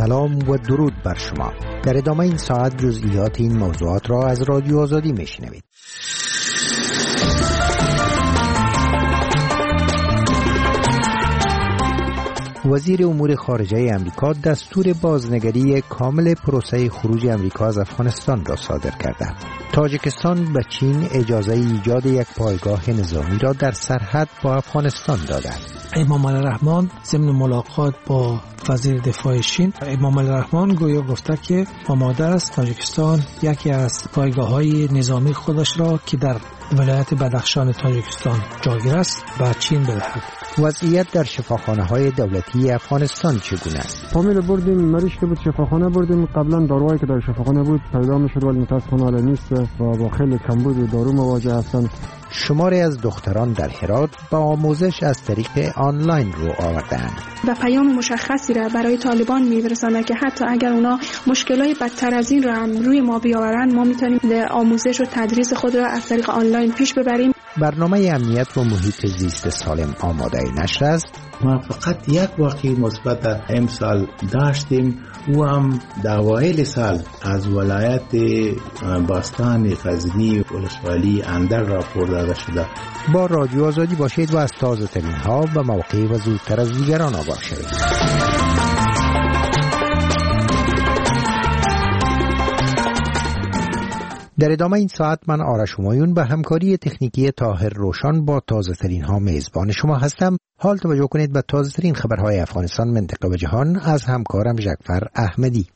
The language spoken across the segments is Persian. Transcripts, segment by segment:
سلام و درود بر شما. در ادامه این ساعت جزئیات این موضوعات را از رادیو آزادی میشنوید. وزیر امور خارجه امریکا دستور بازنگری کامل پروسه خروج امریکا از افغانستان را صادر کرده. تاجیکستان به چین اجازه ایجاد یک پایگاه نظامی را در سرحد با افغانستان داده. امام علی الرحمن ضمن ملاقات با وزیر دفاع چین، امام علی الرحمن گویا گفته که آماده است تاجیکستان یکی از پایگاه‌های نظامی خودش را که در ولایت بدخشان تاجیکستان جایگیر است به چین بدهد. وضعیت در شفاخانه‌های دولتی افغانستان چگونه است؟ فامیل بردیم، مریض که بود شفاخانه بردیم، قبلا داروهایی که در شفاخانه بود پیدا میشد ولی متاسفانه حالا نیست و با خیلی کمبود و دارو مواجه هستند. شماری از دختران در هرات با آموزش از طریق آنلاین رو آوردند و پیام مشخصی را برای طالبان می‌رساند که حتی اگر اونا مشکلات بدتر از این را هم روی ما بیاورند، ما میتونیم آموزش و تدریس خود را از طریق آنلاین پیش ببریم. برنامه امنیت و محیط زیست سالم آماده نشر است. ما فقط یک واقعی مثبت امسال داشتیم و هم در اوایل سال از ولایت باستان غزنی ولسوالی اندر راپور داده شده. با رادیو آزادی باشید و از تازه ترین ها به موقع و زودتر از دیگران آگاه شوید. در ادامه این ساعت من آرش همایون به همکاری تکنیکی طاهر روشن با تازه ترین ها میزبان شما هستم. حال توجه کنید به تازه ترین خبرهای افغانستان، منطقه و جهان از همکارم جعفر احمدی.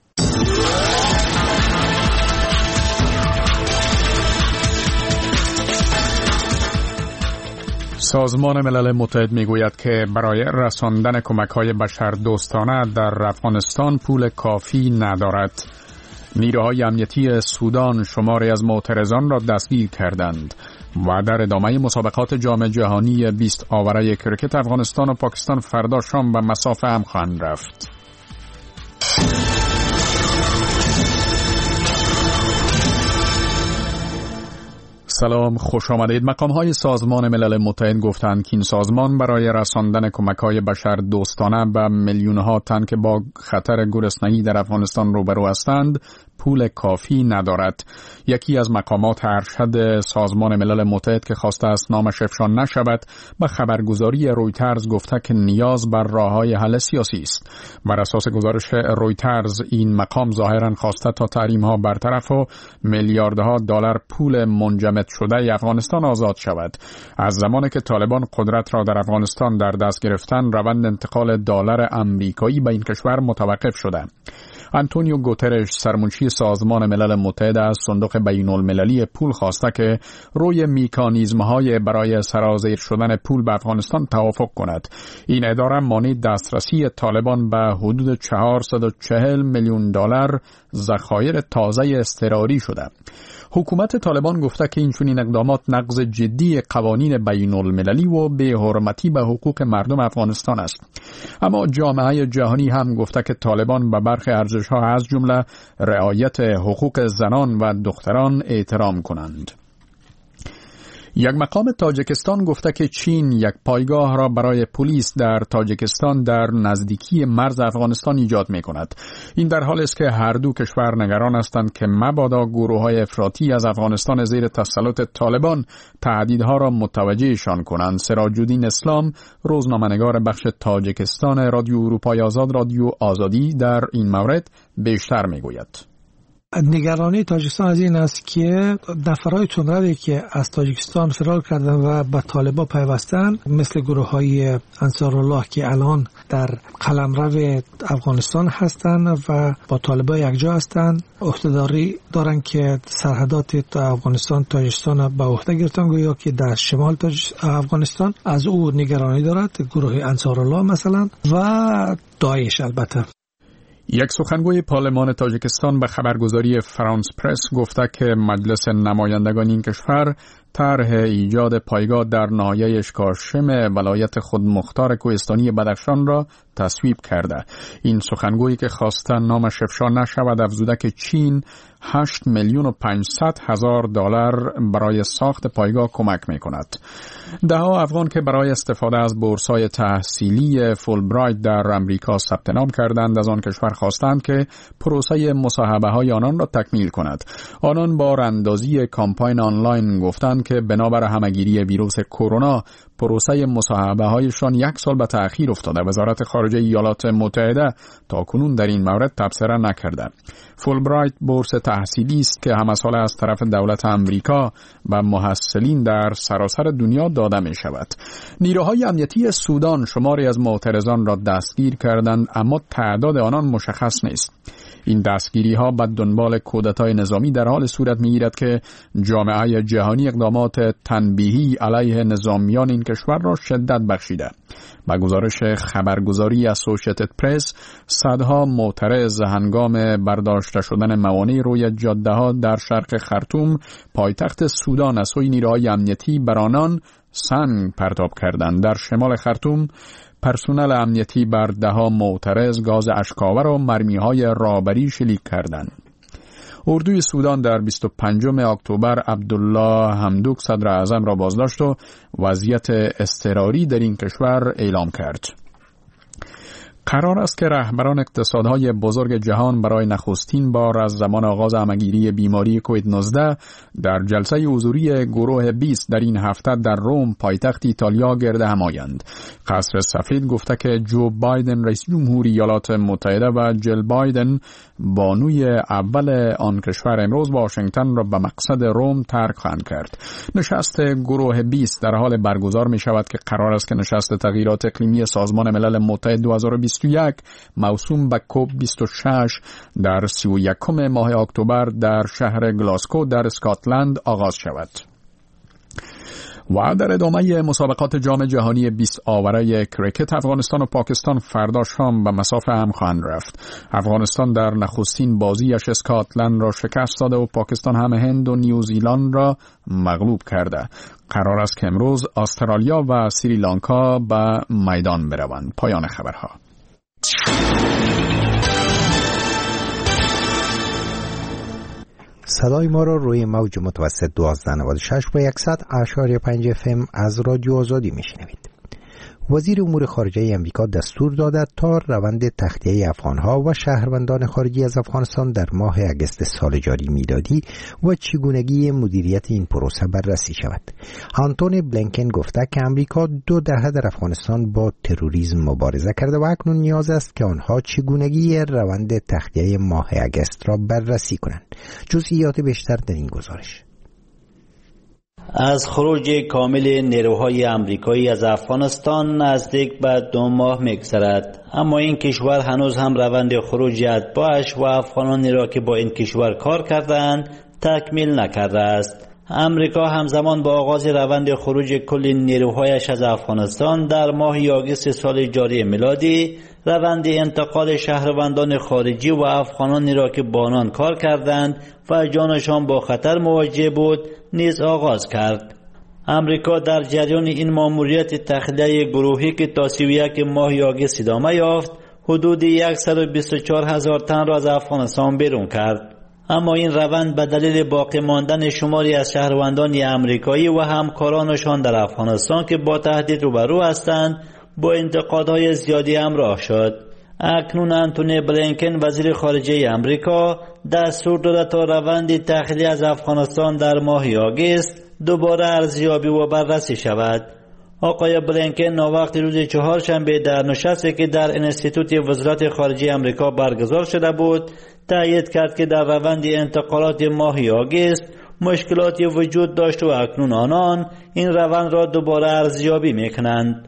سازمان ملل متحد میگوید که برای رساندن کمک‌های بشردوستانه در افغانستان پول کافی ندارد. نیروهای امنیتی سودان شماری از معترضان را دستگیر کردند و در ادامه مسابقات جام جهانی 20 آوره کرکت افغانستان و پاکستان فردا شام به مسافه هم خواهند رفت. سلام، خوش آمدید. مقام‌های سازمان ملل متحد گفتند که این سازمان برای رساندن کمک‌های بشردوستانه به میلیون‌ها تن که با خطر گرسنگی در افغانستان روبرو هستند پول کافی ندارد. یکی از مقامات ارشد سازمان ملل متحد که خواسته است نامش افشا نشود به خبرگزاری رویترز گفته که نیاز بر راه‌های حل سیاسی است. بر اساس گزارش رویترز این مقام ظاهراً خواسته تا تحریم‌ها برطرف و میلیاردها دلار پول منجمد شده افغانستان آزاد شود. از زمانی که طالبان قدرت را در افغانستان در دست گرفتن، روند انتقال دلار آمریکایی به این کشور متوقف شده. آنتونیو گوترش سرمنشی سازمان ملل متحد از صندوق بین‌المللی پول خواسته که روی مکانیزم‌های برای سرازیر شدن پول به افغانستان توافق کند. این اداره مانع دسترسی طالبان به حدود 440 میلیون دلار ذخایر تازه اضطراری شده. حکومت طالبان گفته که این چنین اقدامات نقض جدی قوانین بین‌المللی و بی‌حرمتی به حقوق مردم افغانستان است. اما جامعه جهانی هم گفته که طالبان به برخی ارزش‌ها از جمله رعایت حقوق زنان و دختران احترام کنند. یک مقام تاجیکستان گفته که چین یک پایگاه را برای پلیس در تاجیکستان در نزدیکی مرز افغانستان ایجاد می کند. این در حالی است که هر دو کشور نگران هستند که مبادا گروه‌های افراطی از افغانستان زیر تسلط طالبان تهدیدها را متوجهشان کنند. سراج الدین اسلام، روزنامه‌نگار بخش تاجیکستان رادیو اروپای آزاد رادیو آزادی، در این مورد بیشتر می گوید. نگرانی تاجیکستان از این است که نفرهای تندروی که از تاجیکستان فرار کردن و به طالبان پیوستن، مثل گروه‌های انصارالله که الان در قلمرو افغانستان هستند و با طالبان یکجا هستند، عهدهداری دارن که سرحدات افغانستان تاجیکستان به عهده گرفتن، گویا که در شمال افغانستان از او نگرانی دارد، گروه انصارالله مثلا و داعش. البته یک سخنگوی پارلمان تاجیکستان به خبرگزاری فرانس پرس گفته که مجلس نمایندگان این کشور طرح ایجاد پایگاه در ناحیه اشکاشم ولایت خودمختار کوهستانی بدخشان را تصویب کرده. این سخنگویی که خواستن نامش افشا نشود افزوده که چین 8,500,000 دلار برای ساخت پایگاه کمک می کند. دهها افغان که برای استفاده از بورس‌های تحصیلی فولبرایت در امریکا ثبت نام کردند از آن کشور خواستند که پروسه مصاحبه‌های آنان را تکمیل کند. آنان با راندازی کامپاین آنلاین گفتند که بنابر همه‌گیری ویروس کرونا پروسه مصاحبه‌هایشان 1 سال به تأخیر افتاده. وزارت خارجه ایالات متحده تاکنون در این مورد تبصره نکرده. فولبرایت بورس تحصیلی است که همساله از طرف دولت امریکا و محصلین در سراسر دنیا داده می شود. نیروهای امنیتی سودان شماری از معترضان را دستگیر کردند اما تعداد آنان مشخص نیست. این دستگیری ها بعد دنبال کودتای نظامی در حال صورت می گیرد که جامعه جهانی اقدامات تنبیهی علیه نظامیان این کشور را شدت بخشیده. با گزارش خبرگزاری اسوسییتد پرس، صدها معترض هنگام برداشته شدن موانع روی جاده ها در شرق خرطوم پایتخت سودان از سوی نیروهای امنیتی بر آنان سنگ پرتاب کردند. در شمال خرطوم پرسنل امنیتی بر دهها معترض گاز اشک‌آور و مرمی‌های رابری شلیک کردند. اردوی سودان در 25 اکتبر عبدالله حمدوک صدر اعظم را بازداشت و وضعیت اضطراری در این کشور اعلام کرد. قرار است که رهبران اقتصادهای بزرگ جهان برای نخستین بار از زمان آغاز همه‌گیری بیماری کووید 19 در جلسه حضوری گروه 20 در این هفته در روم پایتخت ایتالیا گرد هم آیند. قصر سفید گفته که جو بایدن رئیس جمهوری ایالات متحده و جل بایدن بانوی اول آن کشور امروز واشنگتن را به مقصد روم ترک خواهند کرد. نشست گروه 20 در حال برگزار می شود که قرار است که نشست تغییرات اقلیمی سازمان ملل متحد 2021 موسوم به کوب 26 در 31 ماه اکتبر در شهر گلاسکو در اسکاتلند آغاز شود. و در ادامه مسابقات جام جهانی 20 آوره کریکت افغانستان و پاکستان فردا شام به مسافه هم خواهند رفت. افغانستان در نخستین بازیش اسکاتلند را شکست داده و پاکستان هم هند و نیوزیلند را مغلوب کرده. قرار است که امروز استرالیا و سریلانکا به میدان بروند. پایان خبرها. صدای ما را روی موج متوسط 1296 با 100.5 FM از رادیو آزادی میشنوید. وزیر امور خارجه امریکا دستور داده تا روند تخلیه افغانها و شهروندان خارجی از افغانستان در ماه اگست سال جاری میلادی و چگونگی مدیریت این پروسه بررسی شود. آنتونی بلینکن گفته که امریکا 2 دهه در افغانستان با تروریسم مبارزه کرده و اکنون نیاز است که آنها چگونگی روند تخلیه ماه اگست را بررسی کنند. جزئیات بیشتر در این گزارش. از خروج کامل نیروهای امریکایی از افغانستان نزدیک به 2 ماه می‌گذرد، اما این کشور هنوز هم روند خروج اتباعش و افغانانی را که با این کشور کار کردند تکمیل نکرده است. امریکا همزمان با آغاز روند خروج کل نیروهایش از افغانستان در ماه آگوست سال جاری میلادی روند انتقال شهروندان خارجی و افغانانی را که با آنان کار کردند و جانشان با خطر مواجه بود نیز آغاز کرد. امریکا در جریان این ماموریت تخلیه گروهی که تا 31 ماه آگوست ادامه یافت حدود 124,000 تن را از افغانستان بیرون کرد. اما این روند به دلیل باقی ماندن شماری از شهروندان امریکایی و همکارانشان در افغانستان که با تهدید روبرو هستند با انتقادهای زیادی همراه شد. اکنون آنتونی بلینکن وزیر خارجه امریکا دستور داده تا روند تخلیه از افغانستان در ماه آگوست دوباره ارزیابی و بررسی شود. آقای بلینکن ناوقت روز چهارشنبه در نشستی که در انستیتوت وزارت خارجه امریکا برگزار شده بود تأیید کرد که در روند انتقالات ماه آگوست مشکلاتی وجود داشت و اکنون آنان این روند را دوباره ارزیابی میکنند.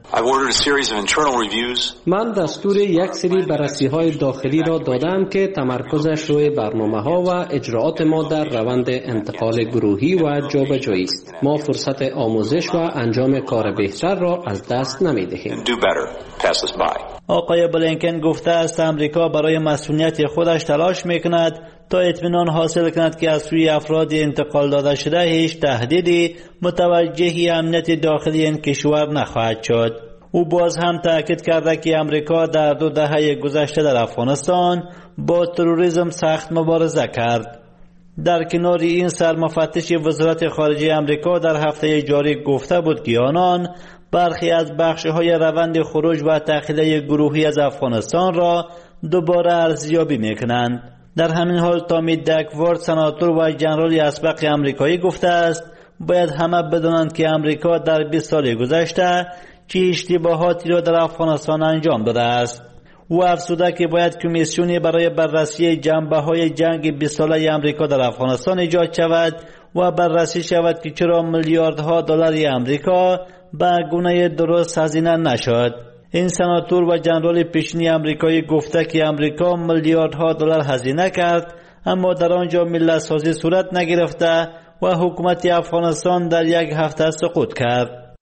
من دستور یک سری بررسی‌های داخلی را دادم که تمرکزش روی برنامه‌ها و اجراعات ما در روند انتقال گروهی و جابجایی است. ما فرصت آموزش و انجام کار بهتر را از دست نمی‌دهیم. آقای بلینکن گفته است امریکا برای مسئولیت خودش تلاش میکند تا اطمینان حاصل کند که از سوی افراد انتقال داده شده هیچ تهدیدی متوجه امنیت داخلی این کشور نخواهد شد. او باز هم تاکید کرده که امریکا در 2 دهه گذشته در افغانستان با تروریسم سخت مبارزه کرد. در کنار این سرمفتش وزارت خارجه امریکا در هفته جاری گفته بود که آنان برخی از بخش‌های روند خروج و تخلیه گروهی از افغانستان را دوباره ارزیابی می‌کنند. در همین حال تامی دکورد سناتور و ژنرال اسبق آمریکایی گفته است باید همه بدانند که امریکا در 20 سال گذشته چه اشتباهاتی را در افغانستان انجام داده است. او افزوده که باید کمیسیونی برای بررسی جنبه‌های جنگ 20 ساله امریکا در افغانستان ایجاد شود و بررسی شود که چرا میلیاردها دلار امریکا به گونه درست هزینه نشد. این سناتور و ژنرال پیشین آمریکایی گفته که امریکا میلیاردها دلار هزینه کرد اما در آنجا ملت سازی صورت نگرفته و حکومت افغانستان در 1 هفته سقوط کرد.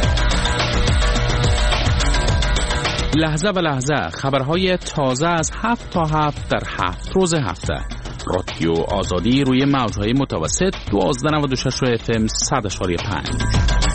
لحظه به لحظه خبرهای تازه از 7 تا 7 در 7 روز هفته. رادیو آزادی روی موجهای متوسط 1296 FM 100.5.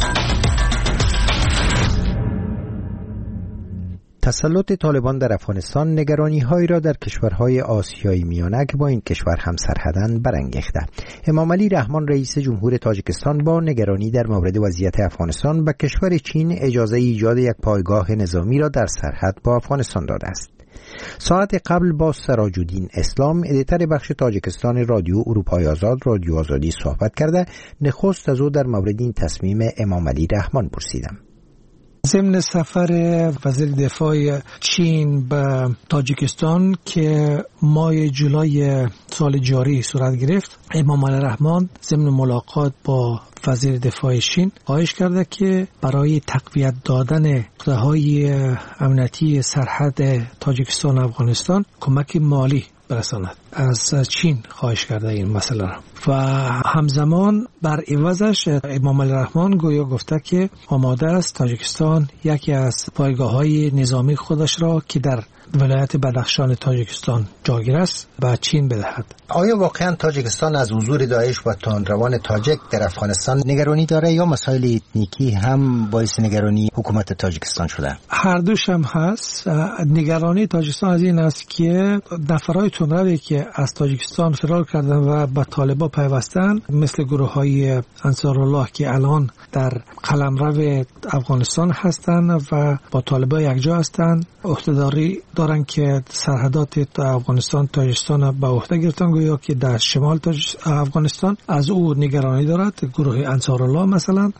تسلط طالبان در افغانستان نگرانی‌هایی را در کشورهای آسیای میانه که با این کشور هم سرحدند برانگیخته. امام علی رحمان رئیس جمهور تاجیکستان با نگرانی در مورد وضعیت افغانستان به کشور چین اجازه ایجاد یک پایگاه نظامی را در سرحد با افغانستان داده است. ساعت قبل با سراج الدین اسلام ادیتور بخش تاجیکستان رادیو اروپای آزاد رادیو آزادی صحبت کرده نخست از او در مورد این تصمیم امام علی رحمان پرسیدم. ضمن سفر وزیر دفاع چین به تاجیکستان که ماه جولای سال جاری صورت گرفت، امام علی رحمان ضمن ملاقات با وزیر دفاع چین خواهش کرده که برای تقویت دادن نقطه‌های امنیتی سرحد تاجیکستان و افغانستان کمک مالی برساند. از چین خواهش کرده این مسئله را و همزمان بر عوضش امام علی رحمان گویا گفته که آماده است تاجیکستان یکی از پایگاه‌های نظامی خودش را که در ولایت بدخشان تاجیکستان جاگیر است به چین بدهد. آیا واقعا تاجیکستان از حضور داعش و تندروان تاجیک در افغانستان نگرانی داره یا مسائل اتنیکی هم باعث نگرانی حکومت تاجیکستان شده؟ هر دوش هم هست. نگرانی تاجیکستان از این است که نفرهای تندروی که از تاجیکستان فرار کردن و به طالبان پیوستن مثل گروه‌های انصارالله که الان در قلمرو افغانستان هستند و با طالبان یکجا هستند، عهدهداری دارن که سرحدات افغانستان تاجیکستان به عهده گرفتن، گویا که در شمال افغانستان از او نگرانی دارد گروه انصارالله مثلا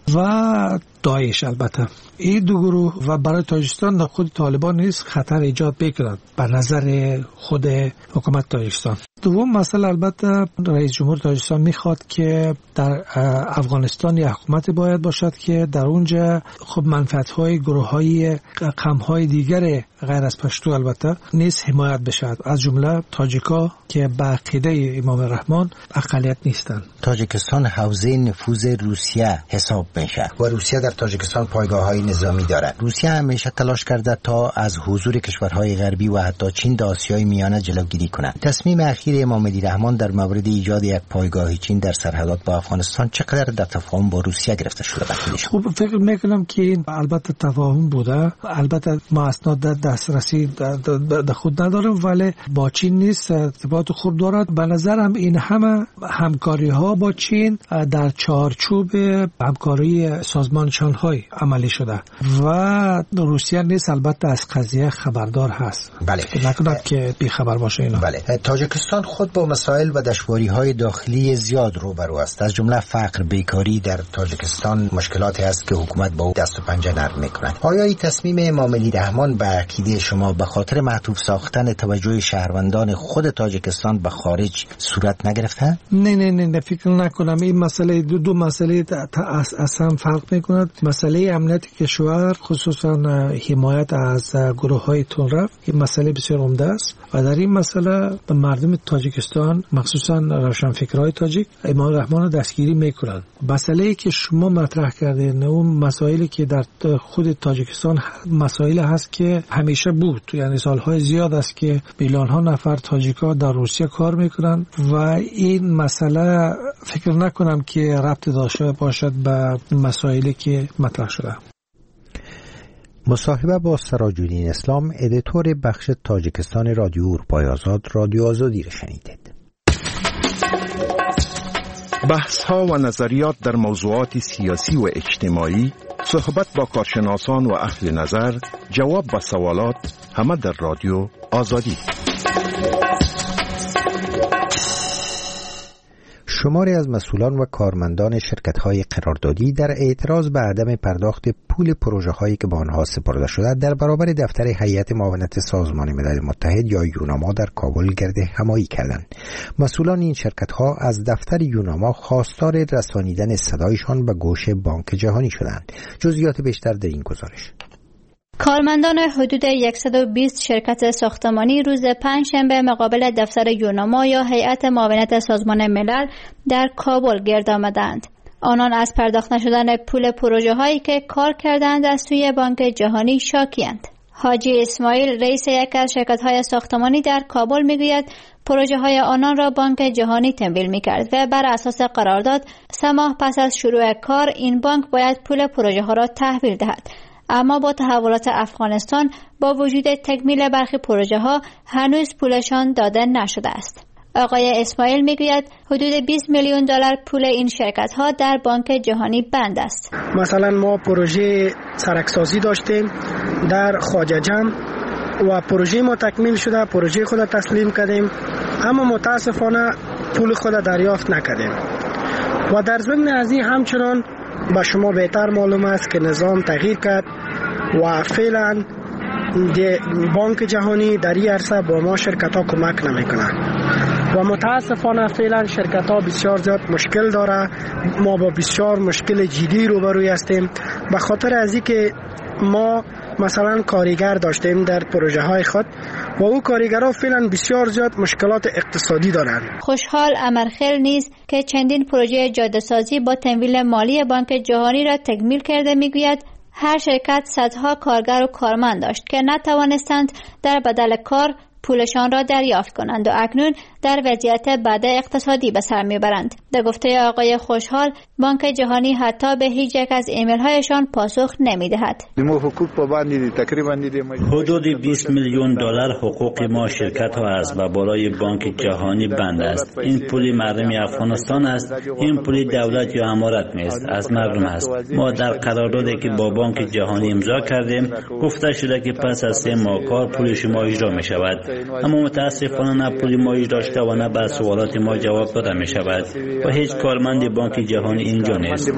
و داعش. البته این دو گروه و برای تاجیکستان در خود طالبان نیست خطر ایجاد بکند به نظر خود حکومت تاجیکستان. دوم مسئله البته رئیس جمهور تاجیکستان میخواد که در افغانستان یک حکومت باید باشد که در اونجا خب منفعت‌های گروه‌های قوم‌های دیگر غیر از پشتو البته نیز حمایت بشود، از جمله تاجیکا که به عقیده امام رحمان اقلیت نیستند. تاجیکستان حوزه نفوذ روسیه حساب میشه و روسیه در تاجیکستان پایگاه‌های نظامی دارد. روسیه همیشه تلاش کرده تا از حضور کشورهای غربی و حتی چین در آسیای میانه جلوگیری کند. تصمیم اخیر امام علی رحمان در مورد ایجاد یک پایگاه چین در سرحدات با افغانستان چقدر در تفاهم با روسیه گرفته شده؟ خب فکر میکنم که این البته تفاهم بوده. البته ما اسناد دسترسی در خود ندارم ولی با چین نیست ارتباط خوب دارد. به نظرم این همه همکاری ها با چین در چارچوب همکاری سازمان شانگهای عملی شده و روسیه نیست البته از قضیه خبردار هست. بله. نکنه که بی خبر باشه اینا. بله. تاجیکستان خود با مسائل و دشواری‌های داخلی زیاد روبرو است. از جمله فقر، بیکاری در تاجیکستان مشکلاتی است که حکومت با او دست و پنجه نرم می‌کند. آیا این تصمیم امام علی رحمان به عقیده شما به خاطر معطوف ساختن توجه شهروندان خود تاجیکستان به خارج صورت نگرفته؟ نه فکر نکنم. این مسئله دو مسئله اصلا فرق می‌کند. مسئله امنیت کشور خصوصا حمایت از گروه‌های تندرو این مسئله بسیار عمده است و در این مسئله به مردم تاجیکستان مخصوصا روشنفکرهای تاجیک امام رحمان رو دستگیری میکنن. مسئله‌ای که شما مطرح کردین اون مسائلی که در خود تاجیکستان مسائل هست که همیشه بود، یعنی سالهای زیاد است که میلیون‌ها نفر تاجیک‌ها در روسیه کار میکنن و این مسئله فکر نکنم که ربط داشته باشد به مسائلی که مطرح شده. مصاحبه با سراج‌الدین اسلام، ادیتور بخش تاجیکستان رادیو اروپای آزاد، رادیو آزادی را شنیدید. بحث‌ها و نظریات در موضوعات سیاسی و اجتماعی، صحبت با کارشناسان و اهل نظر، جواب به سوالات، همه در رادیو آزادی. شماری از مسئولان و کارمندان شرکت‌های قراردادی در اعتراض به عدم پرداخت پول پروژه‌هایی که به آنها سپرده شده در برابر دفتر هیئت معاونت سازمان ملل متحد یا یوناما در کابل گرد همایی کردند. مسئولان این شرکت‌ها از دفتر یوناما خواستار رسانیدن صدایشان به گوش بانک جهانی شدند. جزئیات بیشتر در این گزارش. کارمندان حدود 120 شرکت ساختمانی روز پنجشنبه مقابل دفتر یوناما یا هیئت معاونت سازمان ملل در کابل گرد آمدند. آنان از پرداخت نشدن پول پروژه هایی که کار کردند از سوی بانک جهانی شاکی‌اند. حاجی اسماعیل رئیس یکی از شرکت های ساختمانی در کابل میگوید پروژه های آنان را بانک جهانی تمویل می‌کرد و بر اساس قرارداد 3 ماه پس از شروع کار این بانک باید پول پروژه ها را تحویل دهد. اما با تحولات افغانستان با وجود تکمیل برخی پروژه ها هنوز پولشان داده نشده است. آقای اسماعیل میگوید حدود 20 میلیون دلار پول این شرکت ها در بانک جهانی بند است. مثلا ما پروژه سرکسازی داشتیم در خواجه جم و پروژه ما تکمیل شده، پروژه خود تسلیم کردیم، اما متاسفانه پول خود دریافت نکردیم. و در ضمن از این همچنان با شما بهتر معلوم است که نظام تغییر کرد و فعلا بانک جهانی در این عرصه با ما شرکت ها کمک نمیکنه و متاسفانه فعلا شرکت ها بسیار زیاد مشکل داره. ما با بسیار مشکل جدی روبروی هستیم به خاطر از اینکه ما مثلا کارگر داشتیم در پروژه های خود و او کارگرها فعلا بسیار زیاد مشکلات اقتصادی دارند. خوشحال امرخیل نیز که چندین پروژه جاده سازی با تمویل مالی بانک جهانی را تکمیل کرده میگوید هر شرکت صدها کارگر و کارمند داشت که نتوانستند در بدل کار پولشان را دریافت کنند و اکنون در وضعیت بد اقتصادی به سر میبرند. در گفته آقای خوشحال بانک جهانی حتی به هیچ یک از ایمیل هایشان پاسخ نمیدهد. حدود 20 میلیون دلار حقوق ما شرکت ها است و بالای بانک جهانی بند است. این پول مردم افغانستان است، این پول دولت یا امارت نیست، از مردم است. ما در قراردادی که با بانک جهانی امضا کردیم گفته شده که پس از 3 ماه کار پول شما اجرا می شود، اما متاسفانه نه پول ما اجرا شده و نه به سوالات ما جواب داده می شود و هیچ کارمند بانک جهانی اینجا نیست.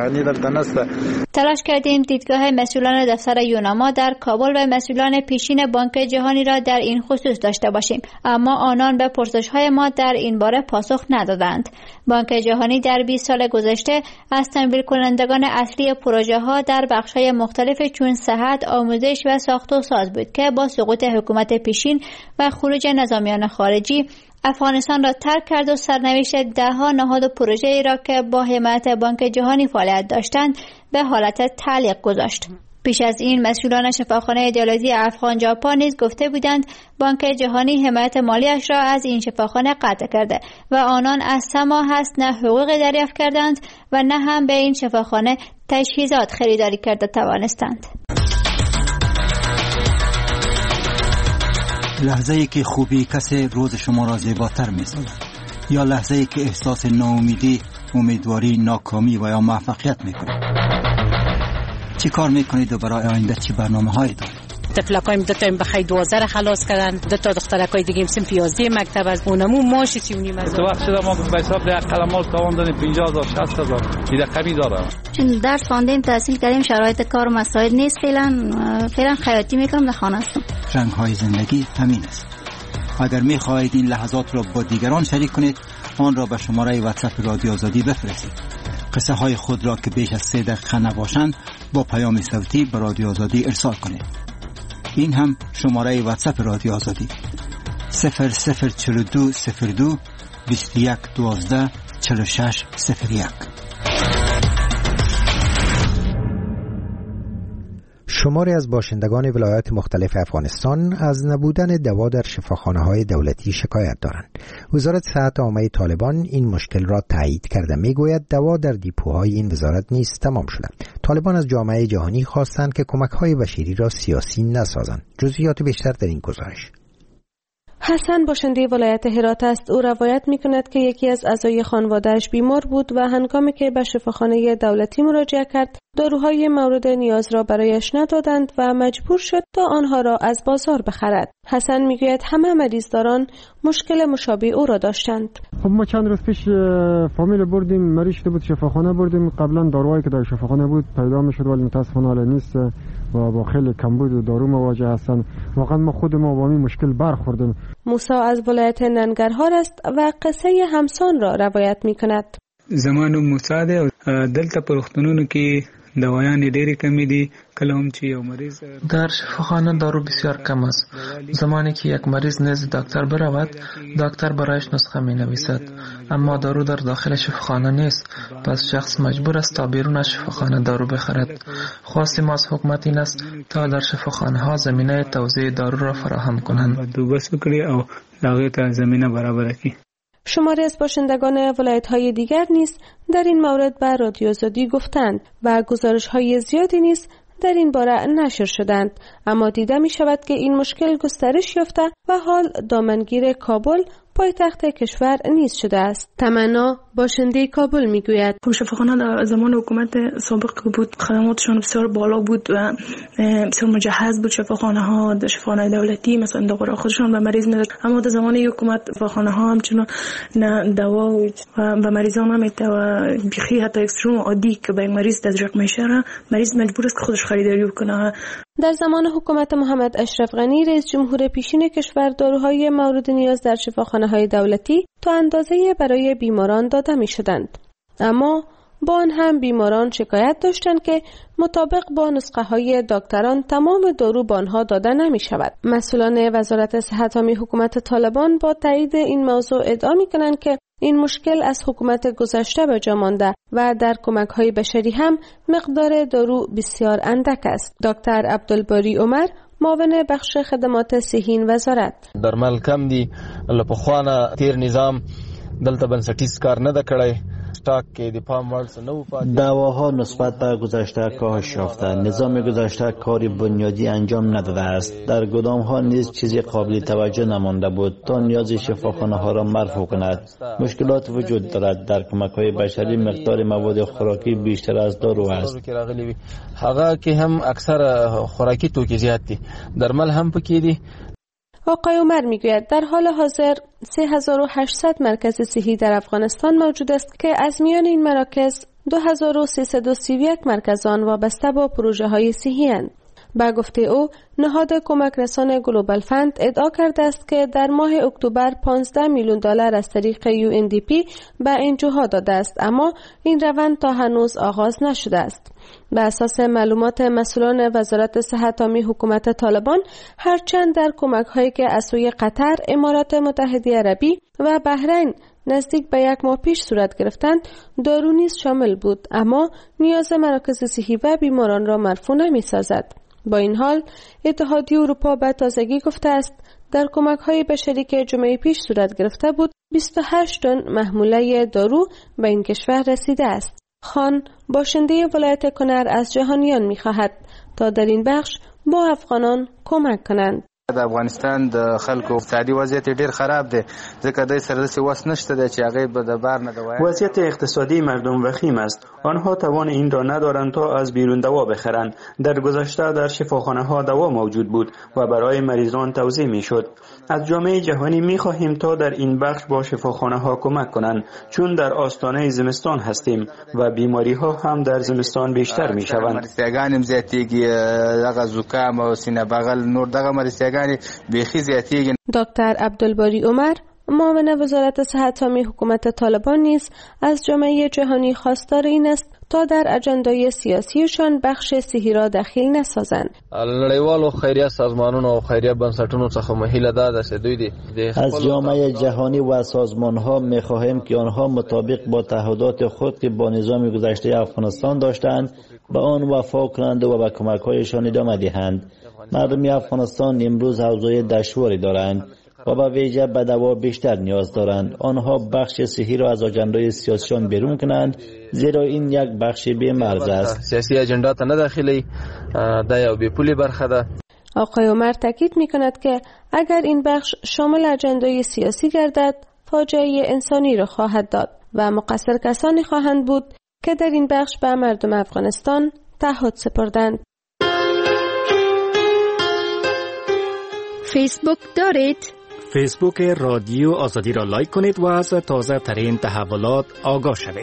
تلاش کردیم دیدگاه مسئولان دفتر یوناما در کابل و مسئولان پیشین بانک جهانی را در این خصوص داشته باشیم، اما آنان به پرسش‌های ما در این باره پاسخ ندادند. بانک جهانی در 20 سال گذشته از تمویل کنندگان اصلی پروژه ها در بخش‌های مختلف چون صحت، آموزش و ساخت و ساز بود که با سقوط حکومت پیشین و خروج نظامیان خارجی افغانستان را ترک کرد و سرنوشت ده‌ها نهاد و پروژه‌ای را که با حمایت بانک جهانی فعالیت داشتند به حالت تعلیق گذاشت. پیش از این مسئولان شفاخانه دیالوزی افغان ژاپن نیز گفته بودند بانک جهانی حمایت مالیش را از این شفاخانه قطع کرده و آنان از 3 ماه است نه حقوق دریافت کردند و نه هم به این شفاخانه تجهیزات خریداری کرده توانستند. لحظه‌ای که خوبی کسی روز شما را زیباتر می‌سازد یا لحظه‌ای که احساس ناامیدی، امیدواری، ناکامی و یا موفقیت می‌کنید. چی کار می‌کنید و برای آینده چی برنامه‌هایی دارید؟ تفلکایم 2 تا بخای 12 خلاص کردن، 2 تا دخترکای دیگه صنف 11 مکتب از اونمو ماش 3.5 هزار. تو وقت شده ما به حساب ده قلمال تاوان دادیم 50000 60000 این رقمی داره. چون درس خواندیم تحصیل کردیم شرایط کار مساعد نیست، فعلا خیاطی میکنم در خانه هستم. رنگ‌های زندگی همین است. اگر می‌خواهید این لحظات را با دیگران شریک کنید آن را به شماره واتساپ رادیو آزادی بفرستید. قصه های خود را که بیش از 3 دقیقه نباشند با پیام صوتی به رادیو آزادی ارسال کنید. این هم شماره واتساپ رادیو آزادی 004202 2112 4601. شماری از باشندگان ولایات مختلف افغانستان از نبودن دوا در شفاخانه‌های دولتی شکایت دارند. وزارت صحت عامه طالبان این مشکل را تایید کرده میگوید دوا در دیپوهای این وزارت نیز تمام شده. طالبان از جامعه جهانی خواستند که کمک‌های بشری را سیاسی نسازند. جزئیات بیشتر در این گزارش. حسن باشنده ولایت هرات است. او روایت می‌کند که یکی از اعضای خانواده‌اش بیمار بود و هنگامی که به شفاخانه دولتی مراجعه کرد، داروهای مورد نیاز را برایش ندادند و مجبور شد تا آنها را از بازار بخرد. حسن میگوید همه مریضداران مشکل مشابه او را داشتند. خب ما چند روز پیش فامیل بردیم، مریض شده بود، شفاخانه بردیم. قبلا داروهایی که در شفاخانه بود پیدا میشد ولی متاسفانه حالا نیست و با خیلی کمبود و دارو مواجه هستند. واقعا ما خود ما با این مشکل برخوردیم. موسی از ولایت ننگرهار است و قصه همسان را روایت میکند. زمان موسی ده دلته پروختونونو کې دوایان ډېرې کمی دي. کله هم چې یو مریض در شفاخانه دارو بسیار کم است. زمانی که یک مریض نزد دکتر برود، دکتر برایش نسخه می نویسد، اما دارو در داخل شفاخانه نیست. پس شخص مجبور است تا بیرون از شفاخانه دارو بخرد. خواست ما از حکومت این است تا در شفاخانه ها زمینه توزیع دارو را فراهم کنند. بندوبست وکړي او هغې ته زمینه برابر کړي. شماری از باشندگان ولایت‌های دیگر نیز در این مورد به رادیو آزادی گفتند و گزارش‌های زیادی نیز در این باره نشر شدند، اما دیده می‌شود که این مشکل گسترش یافته و حال دامنگیر کابل پایتخت کشور نیز شده است. تمنا باشنده کابل میگوید شفاخانه در زمان حکومت سابق بود خدماتشان بسیار بالا بود و بسیار مجهز بود. شفاخانه ها در شفاخانه دولتی مثلا دغرا خودشان به مریض نداشت، اما در زمان حکومت شفاخانه ها همچنان نه دوا و مریضان نمیده و بیخی حتی اکستروم عادی که به مریض تزریق میشه مریض مجبور است که خودش خریداری کنه. در زمان حکومت محمد اشرف غنی رئیس جمهور پیشین کشور داروهای مورد نیاز در شفاخانه‌های دولتی تا اندازه برای بیماران داده می‌شدند، اما با آن هم بیماران شکایت داشتند که مطابق با نسخه‌های دکتران تمام دارو به آنها داده نمی‌شود. مسئولان وزارت صحت عامه حکومت طالبان با تایید این موضوع ادعا می‌کنند که این مشکل از حکومت گذشته به جا مانده و در کمک‌های بشری هم مقدار دارو بسیار اندک است. دکتر عبدالباری عمر معاون بخش خدمات صحی وزارت: درمل کم دي لپخوانه تیر نظام دلته بنسټیز کار نه کړی. دواها نسبت به گذشته کاهش یافته. نظام گذشته کاری بنیادی انجام نداده است. در گدام ها نیز چیزی قابل توجه نمانده بود تا نیاز شفاخانه ها را مرفوع کند. مشکلات وجود دارد. در کمک های بشری مقدار مواد خوراکی بیشتر از دارو است. هغه که هم اکثر خوراکی توکی زیاد دي، درمل هم پکې دي. آقای عمر میگوید در حال حاضر 3800 مرکز صحی در افغانستان موجود است که از میان این مراکز 2331 مرکز آن وابسته با پروژه های صحی اند. با گفته او نهاد کمک رسان گلوبال فند ادعا کرده است که در ماه اکتبر 15 میلیون دلار از طریق UNDP به انجوها داده است، اما این روند تا هنوز آغاز نشده است. به اساس معلومات مسئولان وزارت صحت عامه حکومت طالبان، هرچند در کمک هایی که از سوی قطر، امارات متحده عربی و بحرین نزدیک به 1 ماه پیش صورت گرفتند، دارو نیز شامل بود، اما نیاز مراکز صحی و بیماران را مرفوع نمی سازد. با این حال اتحادیه اروپا به تازگی گفته است در کمک‌های بشری که جمعه پیش صورت گرفته بود 28 تن محموله دارو به این کشور رسیده است. خان باشنده ولایت کنر از جهانیان می‌خواهد تا در این بخش با افغانان کمک کنند. د افغانستان د خلکو اقتصادي وضعیت ډیر خراب دی، ځکه د سره د وس نشته دی چې هغه به د بار نه دوای. وضعیت اقتصادی مردم وخیم است. آنها توان این را ندارند تا از بیرون دوا بخرند. در گذشته در شفاخانه ها دوا موجود بود و برای مریضان توزیع میشد. از جامعه جهانی میخواهیم تا در این بخش با شفاخانه ها کمک کنند، چون در آستانه زمستان هستیم و بیماری ها هم در زمستان بیشتر میشوند. مرستیگانم زیاتیږي، دغه زکام او سینه بغل نور دغه مرستیگان بیخی زیاتیږي. دکتر عبدالباری عمر معاون وزارت صحت عامه حکومت طالبان نیز از جامعه جهانی خواستار این است تا در اجندای سیاسیشان بخش صحی را دخیل نسازند. نړیوالو خیریه سازمانونو او خیریه بنسټونو څخه مهیله ده چې دوی از جامعه جهانی و سازمان‌ها می‌خواهیم که آنها مطابق با تعهدات خود که با نظام گذشته افغانستان داشتند به آن وفا کنند و به کمک‌هایشان ادامه دهند. مردم افغانستان امروز اوضاع دشواری دارند و به ویژه به دوا بیشتر نیاز دارند. آنها بخش صحی را از اجندای سیاسیشان بیرون کنند، زیرا این یک بخش بی‌مرز است. سیاسی اجندا ته نه داخلي دا یو بې پولي برخه ده. آقای عمر تاکید می‌کند که اگر این بخش شامل اجندای سیاسی گردد، فاجعه انسانی را خواهد داد و مقصر کسانی خواهند بود که در این بخش به مردم افغانستان تعهد سپردند. فیسبوک دارید؟ فیسبوک رادیو آزادی را لایک کنید و از تازه ترین تحولات آگاه شوید.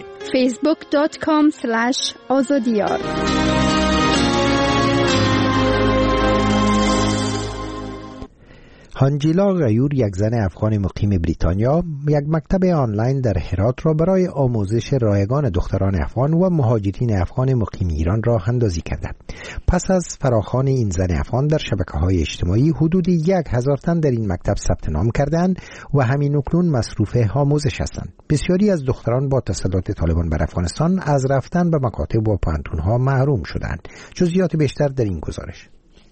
facebook.com/azadiyar. هانجیلا غیور، یک زن افغان مقیم بریتانیا، یک مکتب آنلاین در هرات را برای آموزش رایگان دختران افغان و مهاجرین افغان مقیم ایران راه اندازی کرده. پس از فراخوان این زن افغان در شبکه‌های اجتماعی، حدود 1000 تن در این مکتب ثبت نام کردند و همین اکنون مصروف آموزش هستند. بسیاری از دختران با تسلط طالبان بر افغانستان از رفتن به مکاتب و پوهنتون‌ها محروم شدند. جزئیات بیشتر در این گزارش.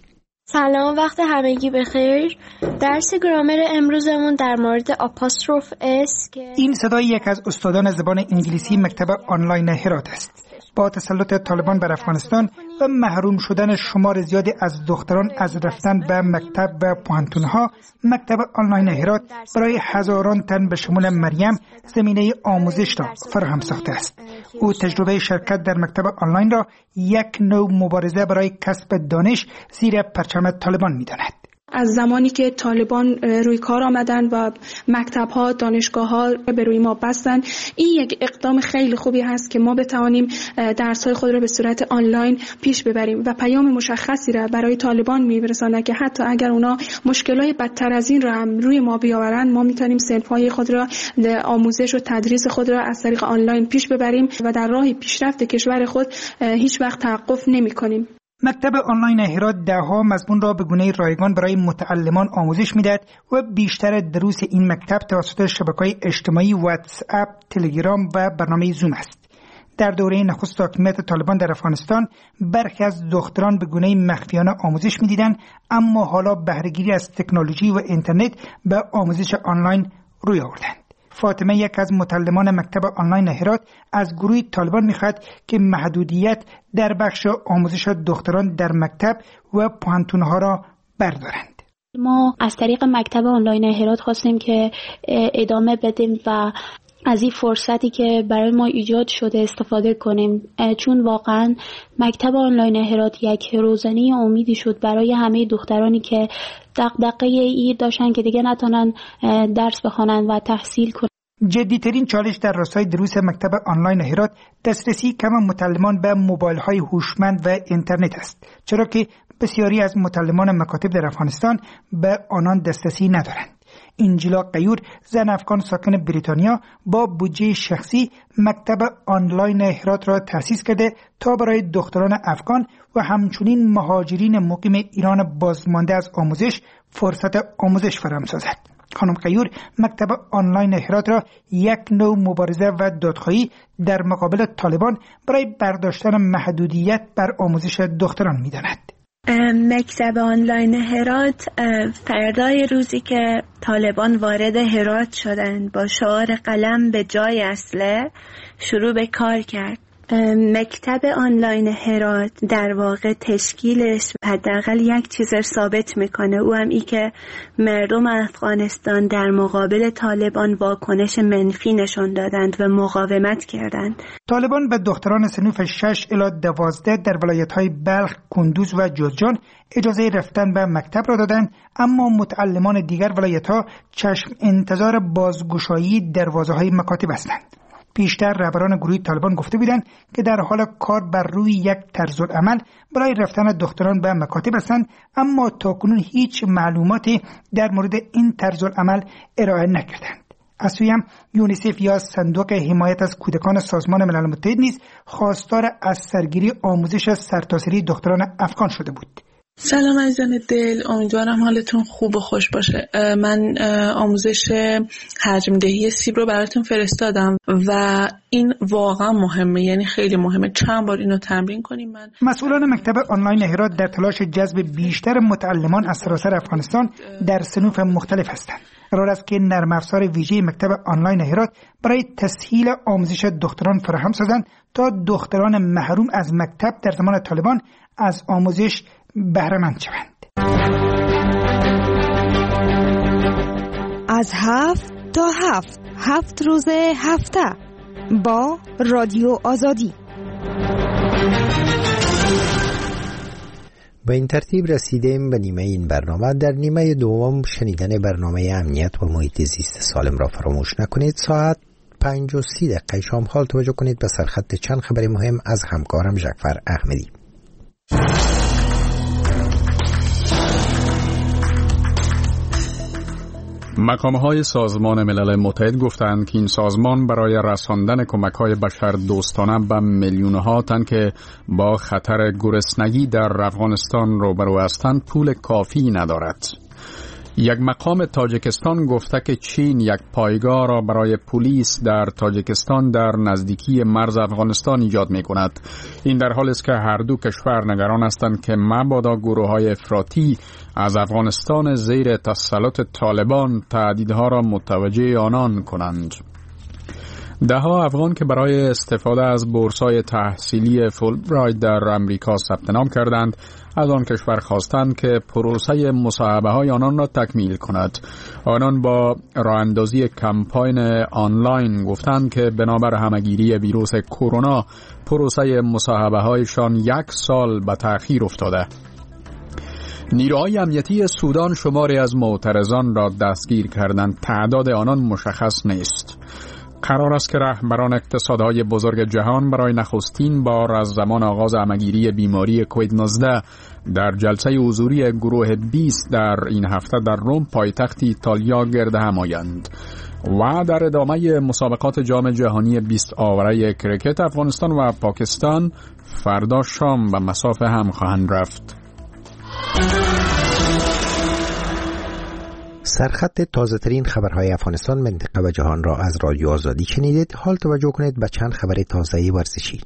سلام، وقت همگی بخیر. درس گرامر امروزمون در مورد آپاستروف اس که این صدای یک از استادان زبان انگلیسی مکتب آنلاین هرات است. با تسلط طالبان بر افغانستان و محروم شدن شمار زیادی از دختران از رفتن به مکتب و پوهنتون‌ها، مکتب آنلاین هرات برای هزاران تن به شمول مریم زمینه آموزش را فراهم ساخته است. او تجربه شرکت در مکتب آنلاین را یک نوع مبارزه برای کسب دانش زیر پرچم طالبان می‌داند. از زمانی که طالبان روی کار آمدن و مکتب‌ها، دانشگاه‌ها به روی ما بستن، این یک اقدام خیلی خوبی هست که ما بتوانیم درس‌های خود را به صورت آنلاین پیش ببریم و پیام مشخصی را برای طالبان می‌رساند که حتی اگر اونا مشکلات بدتر از این را هم روی ما بیاورند، ما می‌تونیم صنف‌های خود را، آموزش و تدریس خود را از طریق آنلاین پیش ببریم و در راه پیشرفت کشور خود هیچ وقت توقف نمی‌کنیم. مکتب آنلاین هرات ده‌ها مضمون را به گونه رایگان برای متعلمان آموزش می‌دهد و بیشتر دروس این مکتب توسط شبکه‌های اجتماعی واتس اپ، تلگرام و برنامه زوم است. در دوره نخست حاکمیت طالبان در افغانستان، برخی از دختران به گونه مخفیانه آموزش می‌دیدند، اما حالا بهره‌گیری از تکنولوژی و اینترنت به آموزش آنلاین روی آوردند. فاطمه، یک از متعلمان مکتب آنلاین هرات، از گروه طالبان می‌خواهد که محدودیت در بخش آموزش دختران در مکتب و پوهنتون‌ها را بردارند. ما از طریق مکتب آنلاین هرات خواستیم که ادامه بدیم و از این فرصتی که برای ما ایجاد شده استفاده کنیم، چون واقعا مکتب آنلاین هرات یک روزنی امیدی شد برای همه دخترانی که دغدغه ای داشتن که دیگه نتونن درس بخوانن و تحصیل کنن. جدی‌ترین چالش در راستای دروس مکتب آنلاین هرات دسترسی کم متعلمان به موبایل‌های هوشمند و اینترنت است، چرا که بسیاری از متعلمان مکاتب در افغانستان به آنان دسترسی ندارند. انجیلا غیور، زن افغان ساکن بریتانیا، با بودجه شخصی مکتب آنلاین هرات را تأسیس کرده تا برای دختران افغان و همچنین مهاجرین مقیم ایران بازمانده از آموزش فرصت آموزش فراهم سازد. خانم غیور مکتب آنلاین هرات را یک نوع مبارزه و دادخواهی در مقابل طالبان برای برداشتن محدودیت بر آموزش دختران می‌داند. مکتب آنلاین هرات فردای روزی که طالبان وارد هرات شدند با شعار قلم به جای اسلحه شروع به کار کرد. مکتب آنلاین هرات در واقع تشکیلش حداقل یک چیز ثابت میکنه، او هم ای که مردم افغانستان در مقابل طالبان واکنش منفی نشان دادند و مقاومت کردند. طالبان به دختران صنف 6 الی 12 در ولایت‌های بلخ، کندوز و جوزجان اجازه رفتن به مکتب را دادند، اما متعلمان دیگر ولایت‌ها چشم انتظار بازگشایی دروازه‌های مکاتب هستند. پیشتر رهبران گروه طالبان گفته بودند که در حال کار بر روی یک طرزالعمل برای رفتن دختران به مکاتب هستند، اما تاکنون هیچ معلوماتی در مورد این طرزالعمل ارائه نکردند. از سوی هم یونیسف یا صندوق حمایت از کودکان سازمان ملل متحد نیز خواستار از سرگیری آموزش سرتاسری دختران افغان شده بود. سلام عزیزان دل، امیدوارم حالتون خوب و خوش باشه. من آموزش حجم دهی سیب رو براتون فرستادم و این واقعا مهمه، یعنی خیلی مهمه. چند بار اینو تمرین کنیم. مسئولان مکتب آنلاین هرات در تلاش جذب بیشتر متعلمان از سراسر افغانستان در صنوف مختلف هستند. قرار است که نرم افزار ویژه مکتب آنلاین هرات برای تسهیل آموزش دختران فراهم سازند تا دختران محروم از مکتب در زمان طالبان از آموزش بهره‌مند شوند. از 7 تا 7 روز هفته با رادیو آزادی. به این ترتیب رسیدیم به نیمه این برنامه. در نیمه دوم شنیدن برنامه امنیت و محیط زیست سالم را فراموش نکنید. ساعت 5:30 شام حال توجه کنید به سرخط چند خبر مهم از همکارم جعفر احمدی. مقام‌های سازمان ملل متحد گفتند که این سازمان برای رساندن کمک‌های بشردوستانه به میلیون‌ها تن که با خطر گرسنگی در افغانستان روبرو هستند پول کافی ندارد. یک مقام تاجیکستان گفته که چین یک پایگاه را برای پلیس در تاجیکستان در نزدیکی مرز افغانستان ایجاد می‌کند. این در حالی است که هر دو کشور نگران هستند که مبادا گروه‌های افراطی از افغانستان زیر تسلط طالبان تهدیدها را متوجه آنان کنند. ده‌ها افغان که برای استفاده از بورس‌های تحصیلی فولبرایت در امریکا ثبت نام کردند از آن کشور خواستند که پروسه مصاحبه‌های آنان را تکمیل کند. آنان با راه اندازی کمپاین آنلاین گفتند که بنابر همه‌گیری ویروس کرونا پروسه مصاحبه‌هایشان 1 سال به تأخیر افتاده. نیروهای امنیتی سودان شماری از معترضان را دستگیر کردند. تعداد آنان مشخص نیست. قرار است که رهبران اقتصادهای بزرگ جهان برای نخستین بار از زمان آغاز همه‌گیری بیماری کووید 19 در جلسه حضوری گروه 20 در این هفته در روم پایتخت ایتالیا گرد هم آیند. و در ادامه مسابقات جام جهانی 20 آوره کرکت افغانستان و پاکستان فردا شام به مسافه هم خواهند رفت. سرخط تازه ترین خبرهای افغانستان، منطقه و جهان را از رادیو آزادی شنیدید. حال توجه کنید به چند خبر تازه ورزشی.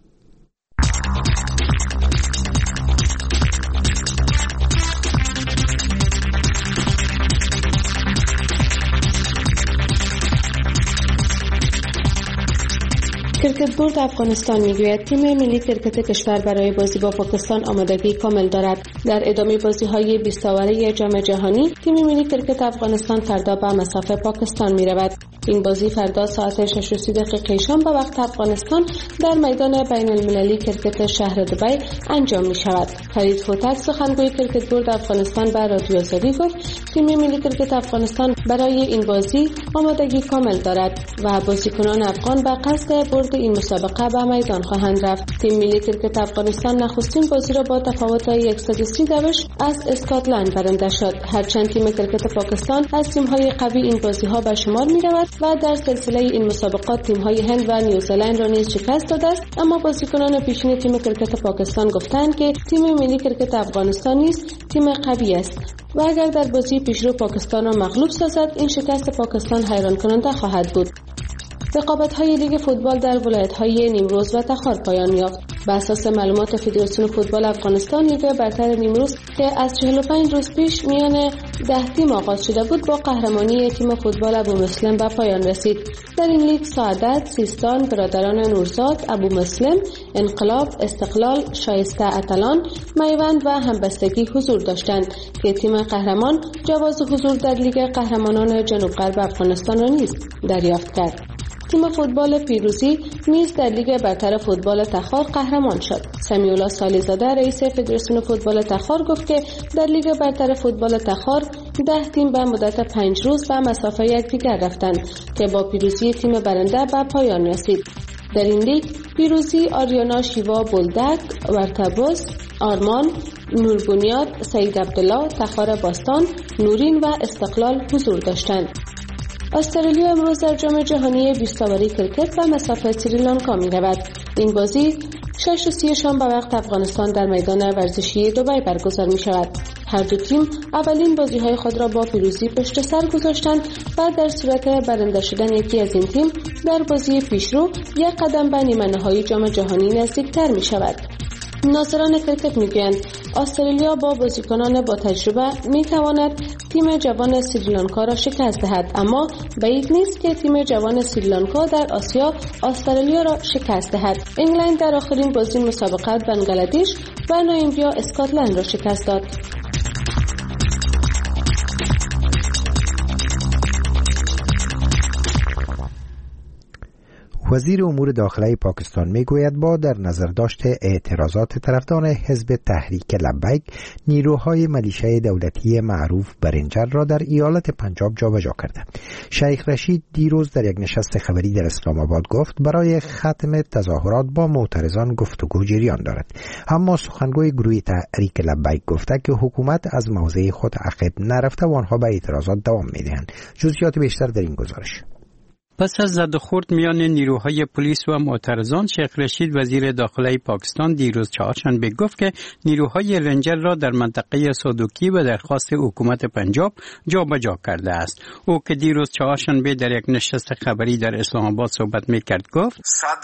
کرکت بورد افغانستان میگوید تیم ملی کرکت کشور برای بازی با پاکستان آمادگی کامل دارد. در ادامه بازی‌های 20 آوره جام جهانی تیم ملی کرکت افغانستان فردا به مسافه پاکستان می‌رود. این بازی فردا ساعت 6:30 شام به وقت افغانستان در میدان بین المللی کرکت شهر دبی انجام می‌شود. فرید فوتک سخنگوی کرکت بورد افغانستان به رادیو آزادی گفت تیم ملی کرکت افغانستان برای این بازی آمادگی کامل دارد و بازیکنان افغان به قصد برد این مسابقه به میدان خواهند رفت. تیم ملی کرکت افغانستان نخستین بازی را با تفاوت 130 دوش از اسکاتلند برنده شد. هرچند تیم کرکت پاکستان از تیم‌های قوی این بازی‌ها به شمار می‌رود و در سلسله این مسابقات تیم‌های هند و نیوزلند را نیز شکست داده است، اما بازیکنان پیشین تیم کرکت پاکستان گفتند که تیم ملی کرکت افغانستان نیز تیم قوی است و اگر در بازی پیشرو پاکستان را مغلوب سازد این شکست پاکستان حیران کننده خواهد بود. رقابت‌های لیگ فوتبال در ولایت‌های نیمروز و تخار پایان یافت. بر اساس معلومات فدراسیون فوتبال افغانستان، لیگ برتر نیمروز که از 45 روز پیش میان 10 تیم آغاز شده بود با قهرمانی تیم فوتبال ابو مسلم به پایان رسید. در این لیگ سعادت، سیستان، برادران نورزاد، ابو مسلم، انقلاب، استقلال، شایسته اتلان، میوند و همبستگی حضور داشتند که تیم قهرمان جواز حضور در لیگ قهرمانان جنوب غرب افغانستان را نیز دریافت کرد. تیم فوتبال پیروزی نیز در لیگ برتر فوتبال تخار قهرمان شد. سمیعالله سالیزاده رئیس فدراسیون فوتبال تخار گفت که در لیگ برتر فوتبال تخار 10 تیم به مدت 5 روز به مسافه یکدیگر رفتند که با پیروزی تیم برنده به پایان رسید. در این لیگ پیروزی آریانا شیوا بولدک، ورتبوس، آرمان، نوربنیاد، سید عبدالله، تخار باستان، نورین و استقلال حضور داشتند. استرالیا امروز در جام جهانی 20 اوری کرکت به مسافت سریلانکا می‌رود. این بازی 6:30 شام به وقت افغانستان در میدان ورزشی دبی برگزار می‌شود. هر دو تیم اولین بازی‌های خود را با پیروزی پشت سر گذاشتند و در صورت برنده شدن یکی از این تیم در بازی پیشرو یک قدم به نیمه نهایی جام جهانی نزدیکتر می‌شود. ناظران کرکت میگویند استرالیا با بازیکنان با تجربه میتواند تیم جوان سریلانکا را شکست دهد، اما بعید نیست که تیم جوان سریلانکا در آسیا استرالیا را شکست دهد. انگلند در آخرین بازی مسابقات بنگلادش و نایجریا اسکاتلند را شکست داد. وزیر امور داخلی پاکستان میگوید با در نظر داشته اعتراضات طرفداران حزب تحریک لبیک، نیروهای ملیشه دولتی معروف برنجر را در ایالت پنجاب جابجا کرده. شیخ رشید دیروز در یک نشست خبری در اسلام آباد گفت برای ختم تظاهرات با معترضان گفتگو جریان دارد، اما سخنگوی گروه تحریک لبیک گفته که حکومت از موضع خود عقب نرفته و آنها به اعتراضات دوام میدهند. جزئیات بیشتر در این گزارش. پس از زد و خورد میان نیروهای پلیس و معترضان، شیخ رشید وزیر داخلی پاکستان دیروز چهارشنبه گفت که نیروهای رنجر را در منطقه سادوکی به درخواست حکومت پنجاب جابجا کرده است. او که دیروز چهارشنبه در یک نشست خبری در اسلام آباد صحبت میکرد گفت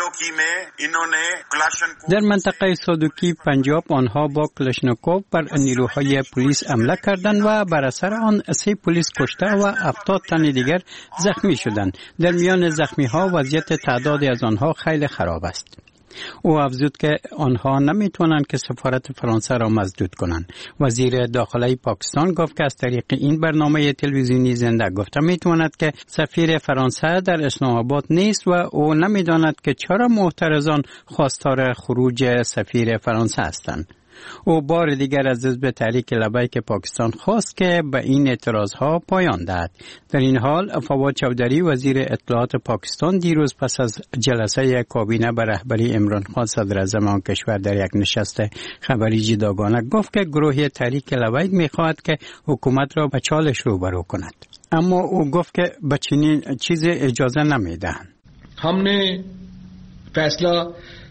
در منطقه سادوکی پنجاب آنها با کلاشنکوف بر نیروهای پلیس حمله کردند و بر اثر آن 3 پلیس کشته و 70 تن دیگر زخمی شدند. در میان زخمی ها وضعیت تعدادی از آنها خیلی خراب است. او افزود که آنها نمیتونند که سفارت فرانسه را مسدود کنند. وزیر داخلی پاکستان گفت که از طریق این برنامه تلویزیونی زنده گفته میتواند که سفیر فرانسه در اسلام آباد نیست و او نمیداند که چرا معترضان خواستار خروج سفیر فرانسه هستند. او بار دیگر از حزب تحریک لبیک پاکستان خواست که به این اعتراضها پایان دهد. در این حال فواد چودری وزیر اطلاعات پاکستان دیروز پس از جلسه کابینه به رهبری عمران خان صدر اعظم آن کشور در یک نشست خبری جداگانه گفت که گروه تحریک لبیک می‌خواهد که حکومت را به چالش روبرو کند، اما او گفت که به چنین چیز اجازه نمی‌دهند. हमने फैसला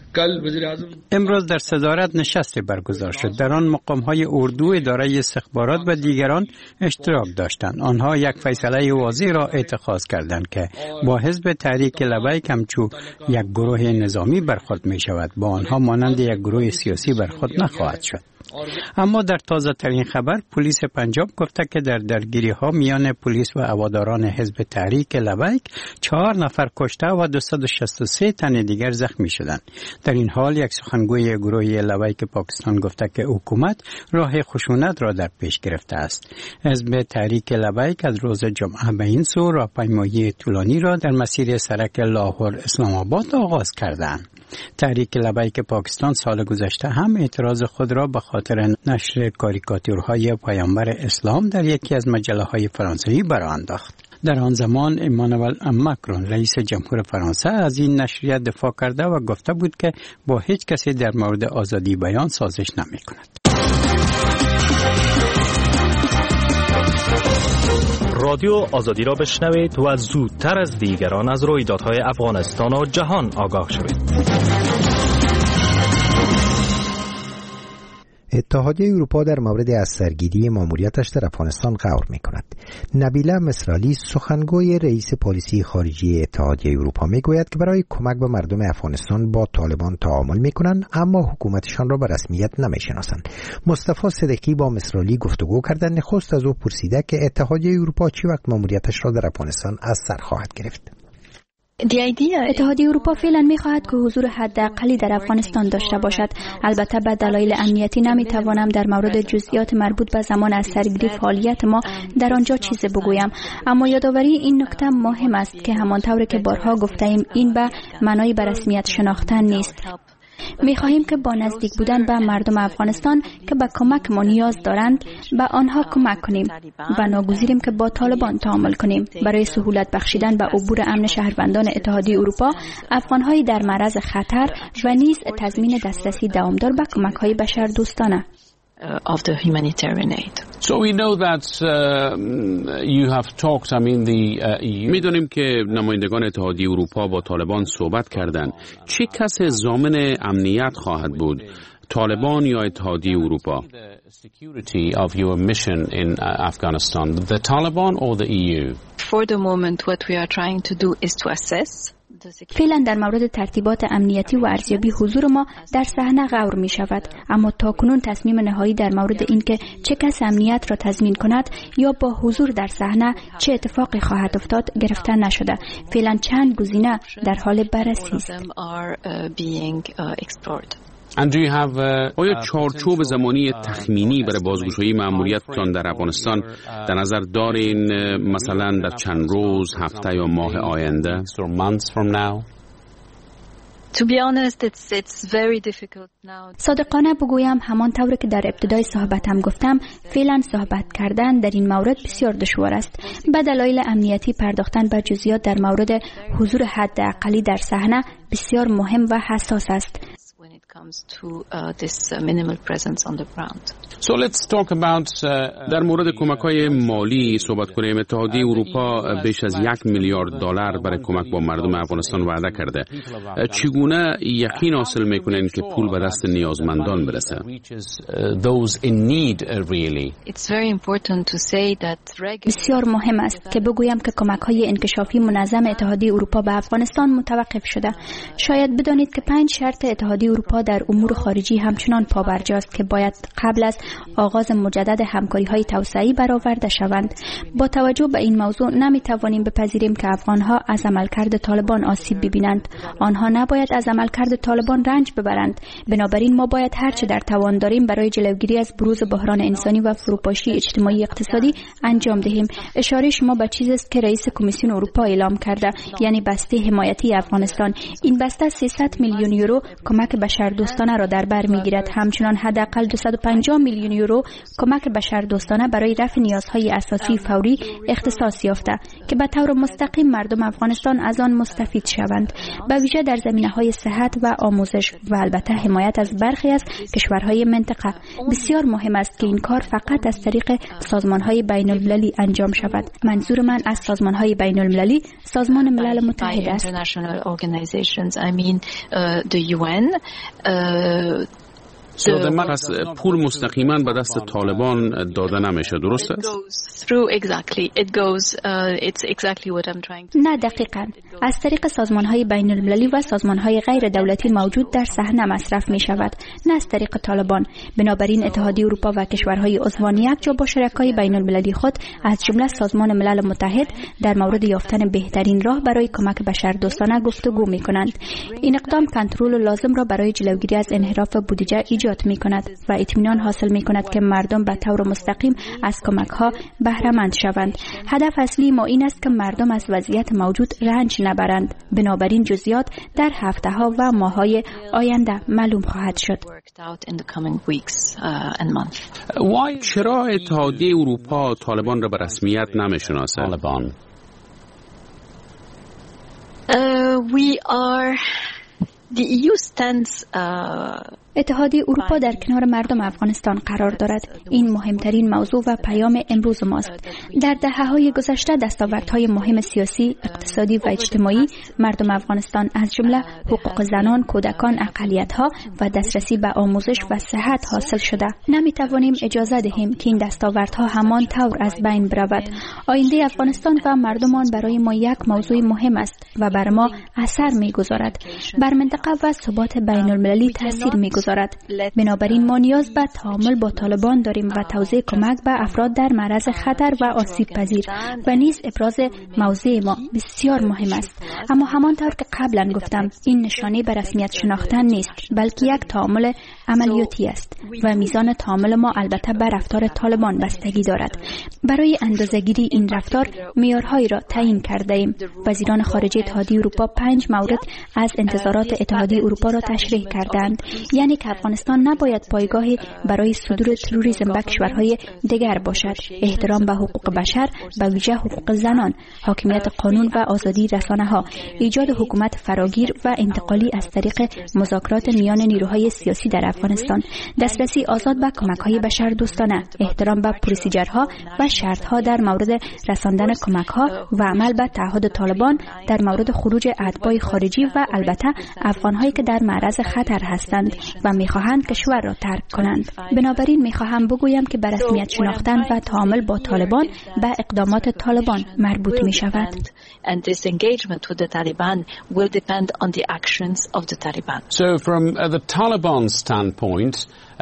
امروز در صدارت نشستی برگزار شد. در آن مقام‌های اردو، اداره استخبارات و دیگران اشتراک داشتند. آنها یک فیصله واضح را اتخاذ کردند که با حزب تحریک لبیک همچون یک گروه نظامی برخورد می شود، با آنها مانند یک گروه سیاسی برخورد نخواهد شد. اما در تازه ترین خبر پلیس پنجاب گفته که در درگیری ها میان پلیس و هواداران حزب تحریک لبیک 4 نفر کشته و 263 تن دیگر زخمی شدند. در این حال یک سخنگوی گروه لبیک پاکستان گفته که حکومت راه خشونت را در پیش گرفته است. حزب تحریک لبیک از روز جمعه به این سو راهپیمایی طولانی را در مسیر سرک لاهور اسلام آباد آغاز کردند. تحریک لبیک پاکستان سال گذشته هم اعتراض خود را به خاطر نشر کاریکاتورهای پیامبر اسلام در یکی از مجله‌های فرانسوی برانداخت. در آن زمان امانوئل ماکرون رئیس جمهور فرانسه از این نشریه دفاع کرده و گفته بود که با هیچ کسی در مورد آزادی بیان سازش نمی‌کند. رادیو آزادی را بشنوید و زودتر از دیگران از رویدادهای افغانستان و جهان آگاه شوید. اتحادیه اروپا در مورد از سرگیری ماموریتش در افغانستان غور می‌کند. نبیله مصرالی سخنگوی رئیس پالیسی خارجی اتحادیه اروپا میگوید که برای کمک به مردم افغانستان با طالبان تعامل می‌کنند، اما حکومتشان را به رسمیت نمی‌شناسند. مصطفی صدیقی با مصرالی گفتگو کرده. نخست از او پرسیده که اتحادیه اروپا چی وقت ماموریتش را در افغانستان از سر خواهد گرفت. اتحادیه اروپا فعلا می‌خواهد که حضور حداقلی در افغانستان داشته باشد. البته به دلایل امنیتی نمی‌توانم در مورد جزئیات مربوط به زمان از سرگیری فعالیت ما در آنجا چیزی بگویم، اما یادآوری این نکته مهم است که همانطور که بارها گفته‌ایم این به معنای به رسمیت شناختن نیست. می‌خواهیم که با نزدیک بودن به مردم افغانستان که به کمک ما نیاز دارند به آنها کمک کنیم و ناگزیریم که با طالبان تعامل کنیم برای سهولت بخشیدن به عبور امن شهروندان اتحادیه اروپا، افغان‌های در معرض خطر و نیز تضمین دسترسی دوامدار به کمک‌های بشردوستانه. of the humanitarian aid. So we know that you have talked, EU. می‌دونیم که نمایندگان اتحادیه اروپا با طالبان صحبت کردند. چه کسی ضامن امنیت خواهد بود؟ طالبان یا اتحادیه اروپا؟ Security of your mission in Afghanistan, the Taliban or the EU? For the moment, what we are trying to do is to assess. فعلا در مورد ترتیبات امنیتی و ارزیابی حضور ما در صحنه غور می شود، اما تاکنون تصمیم نهایی در مورد اینکه چه کس امنیت را تضمین کند یا با حضور در صحنه چه اتفاقی خواهد افتاد گرفته نشده. فعلا چند گزینه در حال بررسی است. آیا چارچوب زمانی تخمینی برای بازگشایی مأموریتتان در افغانستان در نظر دارین، مثلا در چند روز، هفته یا ماه آینده؟ صادقانه بگویم همان طور که در ابتدای صحبتم گفتم، فعلا صحبت کردن در این مورد بسیار دشوار است. به دلایل امنیتی پرداختن به جزئیات در مورد حضور حداقلی در صحنه بسیار مهم و حساس است. So let's talk about در مورد کمک‌های مالی صحبت کنیم. اتحادیه اروپا بیش از $1 میلیارد برای کمک با مردم افغانستان وعده کرده. چگونه یقین حاصل می‌کنین که پول به دست نیازمندان برسه؟ بسیار مهم است که بگویم که کمک‌های انکشافی منظم اتحادیه اروپا به افغانستان متوقف شده. شاید بدانید که 5 شرط اتحادیه اروپا در امور خارجی همچنان پابرجاست که باید قبل از آغاز مجدد همکاری‌های توسعه‌ای برآورده شوند. با توجه به این موضوع نمی‌توانیم بپذیریم که افغان‌ها از عملکرد طالبان آسیب ببینند. آنها نباید از عملکرد طالبان رنج ببرند. بنابراین ما باید هر چه در توان داریم برای جلوگیری از بروز بحران انسانی و فروپاشی اجتماعی اقتصادی انجام دهیم. اشاره شما به چیزی است که رئیس کمیسیون اروپا اعلام کرده، یعنی بسته حمایتی افغانستان. این بسته 300 میلیون یورو کمک بشردوستانه را در بر می‌گیرد. همچنین حداقل 250 میلیون یورو کمک بشردوستانه برای رفع نیازهای اساسی فوری اختصاص یافته که به طور مستقیم مردم افغانستان از آن مستفید شوند، به ویژه در زمینه‌های صحت و آموزش و البته حمایت از برخی از کشورهای منطقه. بسیار مهم است که این کار فقط از طریق سازمان‌های بین‌المللی انجام شود. منظور من از سازمان‌های بین‌المللی سازمان ملل متحد است. پول مستقیما به دست طالبان داده نمیشه، درست است؟ نه، دقیقاً از طریق سازمان‌های بین‌المللی و سازمان‌های غیر دولتی موجود در صحنه مصرف می‌شود، نه از طریق طالبان. بنابراین اتحادیه اروپا و کشورهای عضوان یکجا با شرکای بین‌المللی خود از جمله سازمان ملل متحد در مورد یافتن بهترین راه برای کمک بشردوستانه گفتگو می‌کنند. این اقدام کنترل لازم را برای جلوگیری از انحراف بودجه ایجاد می‌کند و اطمینان حاصل می‌کند که مردم به طور مستقیم از کمک‌ها بهره مند شوند. هدف اصلی ما این است که مردم از وضعیت موجود رنج نبرند. بنابراین جزئیات در هفته‌ها و ماه‌های آینده معلوم خواهد شد. چرا اتحادیه اروپا طالبان را به رسمیت نمی‌شناسه؟ The EU stands اتحادیه اروپا در کنار مردم افغانستان قرار دارد. این مهمترین موضوع و پیام امروز ماست. در دهه‌های گذشته دستاوردهای مهم سیاسی، اقتصادی و اجتماعی مردم افغانستان از جمله حقوق زنان، کودکان، اقلیت‌ها و دسترسی به آموزش و صحت حاصل شده. نمی‌توانیم اجازه دهیم که این دستاوردها همان طور از بین برود. آینده افغانستان و مردمان برای ما یک موضوع مهم است و بر ما اثر می‌گذارد. بر منطقه و ثبات بین‌المللی تاثیر می‌گذارد. بنابراین ما نیاز به تعامل با طالبان داریم و توزیع کمک به افراد در معرض خطر و آسیب پذیر و نیز ابراز موضع ما بسیار مهم است. اما همانطور که قبلا گفتم، این نشانه به رسمیت شناختن نیست، بلکه یک تعامل عملیاتی است و میزان تعامل ما البته به رفتار طالبان بستگی دارد. برای اندازه‌گیری این رفتار معیارهایی را تعیین کرده ایم. وزیران خارجه اتحادیه اروپا 5 مورد از انتظارات اتحادیه اروپا را تشریح کردند، یعنی که افغانستان نباید پایگاهی برای صدور تروریسم به کشورهای دیگر باشد، احترام به حقوق بشر، به ویژه حقوق زنان، حاکمیت قانون و آزادی رسانه‌ها، ایجاد حکومت فراگیر و انتقالی از طریق مذاکرات میان نیروهای سیاسی در افغانستان، دسترسی آزاد به کمک‌های بشردوستانه، احترام به پروسیجرها و شرط‌ها در مورد رساندن کمک‌ها و عمل به تعهد طالبان در مورد خروج اتباع خارجی و البته افغان‌هایی که در معرض خطر هستند و می‌خواهند کشور را ترک کنند. بنابراین می‌خواهم بگویم که به رسمیت شناختن و تعامل با طالبان به اقدامات طالبان مربوط می‌شود. So from the Taliban standpoint,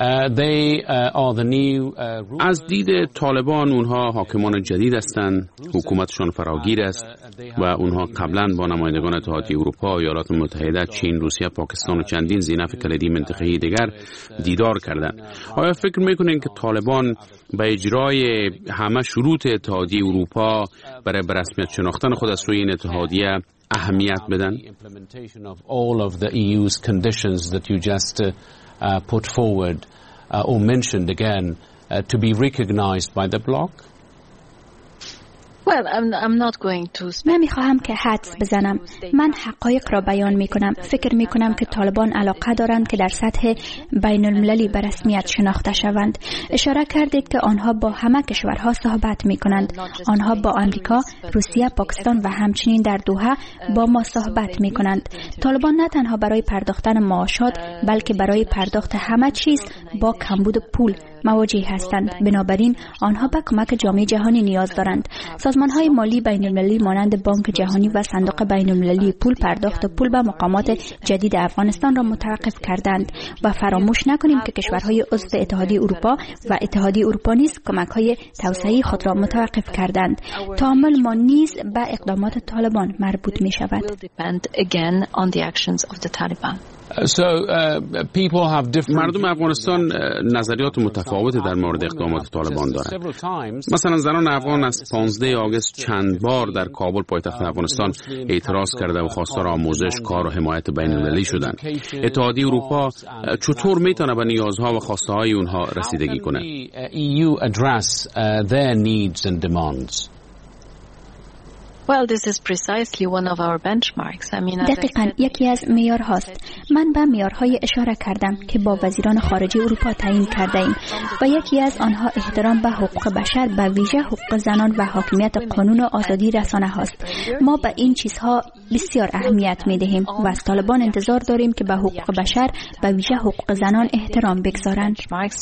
از دید طالبان اونها حاکمان جدید هستند، حکومتشان فراگیر است و اونها قبلا با نمایندگان اتحادیه اروپا، ایالات متحده، چین، روسیه، پاکستان و چندین ذی‌نفع کلیدی منطقه‌ای دیگر دیدار کردند. آیا فکر میکنین که طالبان به اجرای همه شروط اتحادیه اروپا برای به رسمیت شناختن خود از سوی این اتحادیه اهمیت بدن؟ put forward or mentioned again to be recognized by the bloc? Well, I'm not going to. نمیخواهم که حدس بزنم. من حقایق را بیان میکنم. فکر میکنم که طالبان علاقه دارند که در سطح بین المللی به رسمیت شناخته شوند. اشاره کردید که آنها با همه کشورها صحبت میکنند. آنها با آمریکا، روسیه، پاکستان و همچنین در دوحه با ما صحبت میکنند. طالبان نه تنها برای پرداختن معاشات بلکه برای پرداخت همه چیز با کمبود پول مواجه هستند. بنابراین آنها به کمک جامعه جهانی نیاز دارند. سازمان‌های مالی بین‌المللی مانند بانک جهانی و صندوق بین‌المللی پول پرداخت پول به مقامات جدید افغانستان را متوقف کردند و فراموش نکنیم که کشورهای عضو اتحادیه اروپا و اتحادیه اروپا نیز کمک‌های توسعه‌ای خود را متوقف کردند. تعامل ما نیز به اقدامات طالبان مربوط می‌شود. مردم افغانستان نظریات متفاوتی در مورد اقدامات طالبان دارند. مثلا زنان افغان از 15 آگوست چند بار در کابل پایتخت افغانستان اعتراض کرده و خواستار آموزش، کار و حمایت بین‌المللی شدند. اتحادیه اروپا چطور میتونه به نیازها و خواسته های اونها رسیدگی کنه؟ Well, this is precisely one of our benchmarks. دقیقاً یکی از معیارهاست. من به معیارهای اشاره کردم که با وزیران خارجه اروپا تعیین کرده ایم و یکی از آنها احترام به حقوق بشر، به ویژه حقوق زنان و حاکمیت قانون و آزادی رسانه هاست. ما به این چیزها بسیار اهمیت می‌دهیم و از طالبان انتظار داریم که به حقوق بشر، به ویژه حقوق زنان احترام بگذارند.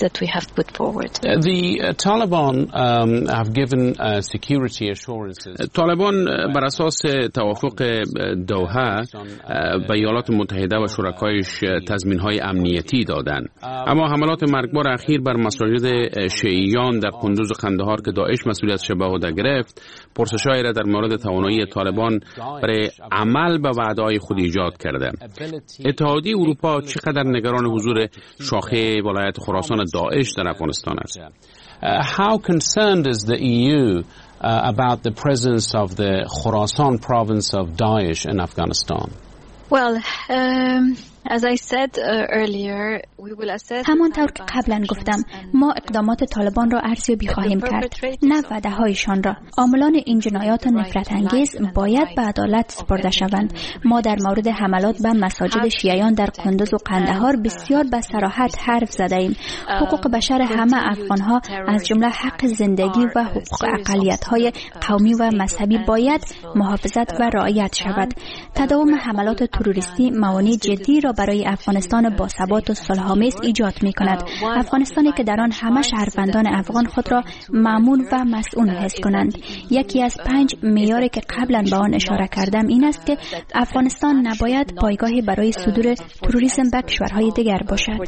طالبان بر اساس توافق دوحه به ایالات متحده و شرکایش تضمین‌های امنیتی دادند، اما حملات مرگبار اخیر بر مساجد شیعیان در قندوز و قندهار که داعش مسئولیتش به عهده گرفت، پرسش‌هایی را در مورد توانایی طالبان برای عمل به وعده‌های خود ایجاد کرده. اتحادیه اروپا چقدر نگران حضور شاخه ولایت خراسان داعش در افغانستان است؟ How concerned is the EU about the presence of the Khorasan province of Daesh in Afghanistan? Well, as I said earlier, we will assess. همانطور که قبلا گفتم، ما اقدامات طالبان را ارزیابی خواهیم کرد، نه وعده‌هایشان را. عاملان این جنایات نفرت انگیز باید به عدالت سپرده شوند. ما در مورد حملات به مساجد شیعیان در قندوز و قندهار بسیار به صراحت حرف زده ایم. حقوق بشر همه افغان‌ها از جمله حق زندگی و حقوق اقلیت‌های قومی و مذهبی باید محافظت و رعایت شود. تداوم حملات تروریستی موانع جدی را برای افغانستان با ثبات و صلح‌آمیز ایجاد می‌کند. افغانستانی که در آن همه شهروندان افغان خود را مأمون و مسئول حس کنند. یکی از 5 معیاری که قبلا به آن اشاره کردم این است که افغانستان نباید پایگاهی برای صدور تروریسم به کشورهای دیگر باشد.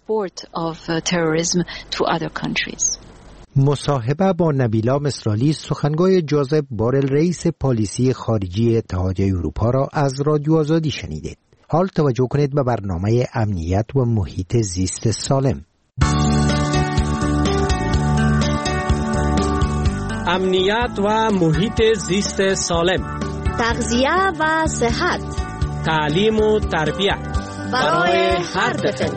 مصاحبه با نبیلا مصرالی، سخنگوی جوزف بورل رئیس پالیسی خارجی اتحادیه اروپا را از رادیو آزادی شنیدید. حال توجه کنید به برنامه امنیت و محیط زیست سالم. امنیت و محیط زیست سالم، تغذیه و صحت، تعلیم و تربیت برای هر طفل.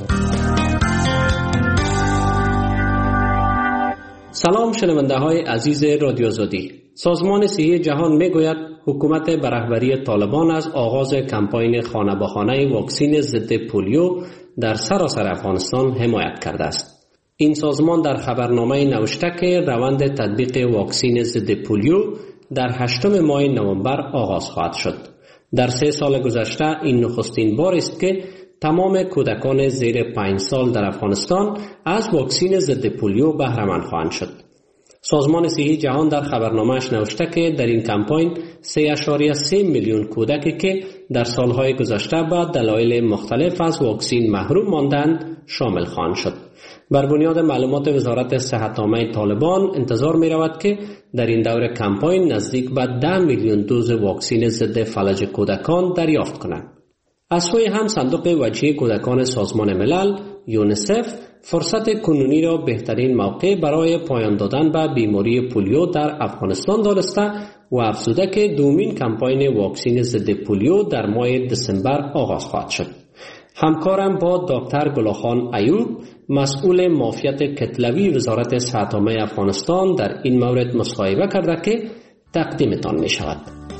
سلام شنونده های عزیز رادیو آزادی. سازمان صحی جهان میگوید حکومت به رهبری طالبان از آغاز کمپاین خانه به خانه واکسن ضد پولیو در سراسر افغانستان حمایت کرده است. این سازمان در خبرنامه نوشته که روند تطبیق واکسین ضد پولیو در 8 ماه نوامبر آغاز خواهد شد. در 3 سال گذشته این نخستین بار است که تمام کودکان زیر 5 سال در افغانستان از واکسین ضد پولیو بهره مند خواهند شد. سازمان صحی جهان در خبرنامه‌اش نوشته که در این کمپاین 3.3 میلیون کودکی که در سالهای گذشته به دلایل مختلف از واکسین محروم ماندند شامل خواهند شد. بر بنیاد معلومات وزارت صحت عامه طالبان انتظار می رود که در این دور کمپاین نزدیک به 10 میلیون دوز واکسین ضد فلج کودکان دریافت کنند. از سوی هم صندوق وجهی کودکان سازمان ملل یونیسف فرصت کنونی را بهترین موقع برای پایان دادن به بیماری پولیو در افغانستان دانسته و افزوده که دومین کمپاین واکسین ضد پولیو در ماه دسامبر آغاز خواهد شد. همکارم با دکتر گلاخان ایوب مسئول معافیت کتلوی وزارت صحت عامه افغانستان در این مورد مصاحبه کرده که تقدیمتان می شود.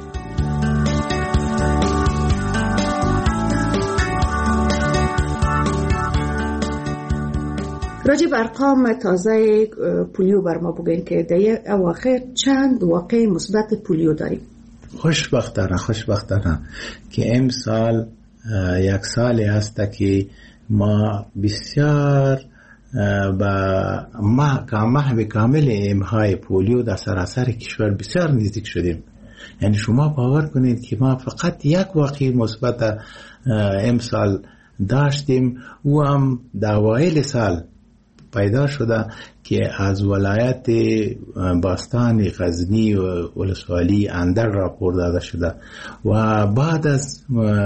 راجب ارقام تازه پولیو بر ما بگین که در اواخر چند واقع مثبت پولیو داریم؟ خوشبختانه که امسال یک سالی هست که ما بسیار با محو کامل امهای پولیو در سراسر کشور بسیار نزدیک شدیم. یعنی شما باور کنید که ما فقط یک واقع مثبت امسال داشتیم و هم در اوایل سال پیدا شده که از ولایت باستان غزنی و ولسوالی اندر راپور داده شده و بعد از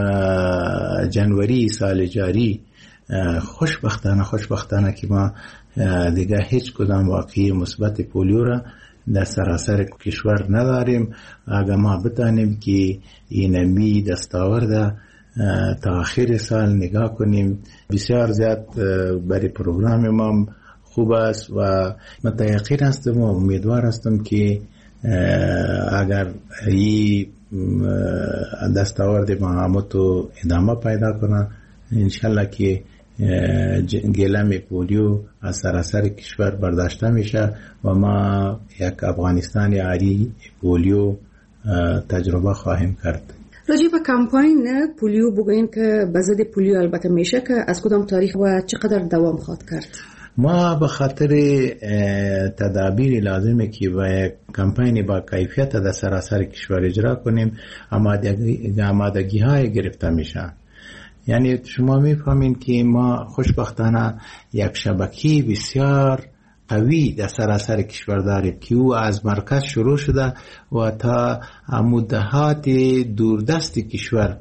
جنوری سال جاری خوشبختانه که ما دیگه هیچ کدام واقعی مثبت پولیو را در سراسر کشور نداریم. اگر ما بتانیم که اینمی دستاورده تا آخر سال نگاه کنیم بسیار زیاد برای پروگرام ما خوب است و متأکد هستم و امیدوار هستم که اگر این دستاورد ما همتو ادامه پیدا کنه انشالله که گلم پولیو از سراسر کشور برداشته میشه و ما یک افغانستان عالی پولیو تجربه خواهیم کرد. راجع به کمپاین پولیو بگوین که به ضد پولیو البته میشه که از کدام تاریخ و چقدر دوام خواهد کرد؟ ما به خاطر تدابیر لازمه که با کمپاین با کیفیت در سراسر کشور اجرا کنیم آمادگی های گرفته میشن. یعنی شما میفهمین که ما خوشبختانه یک شبکه بسیار قوی در سراسر کشور داریم که او از مرکز شروع شده و تا مدهات دوردست کشور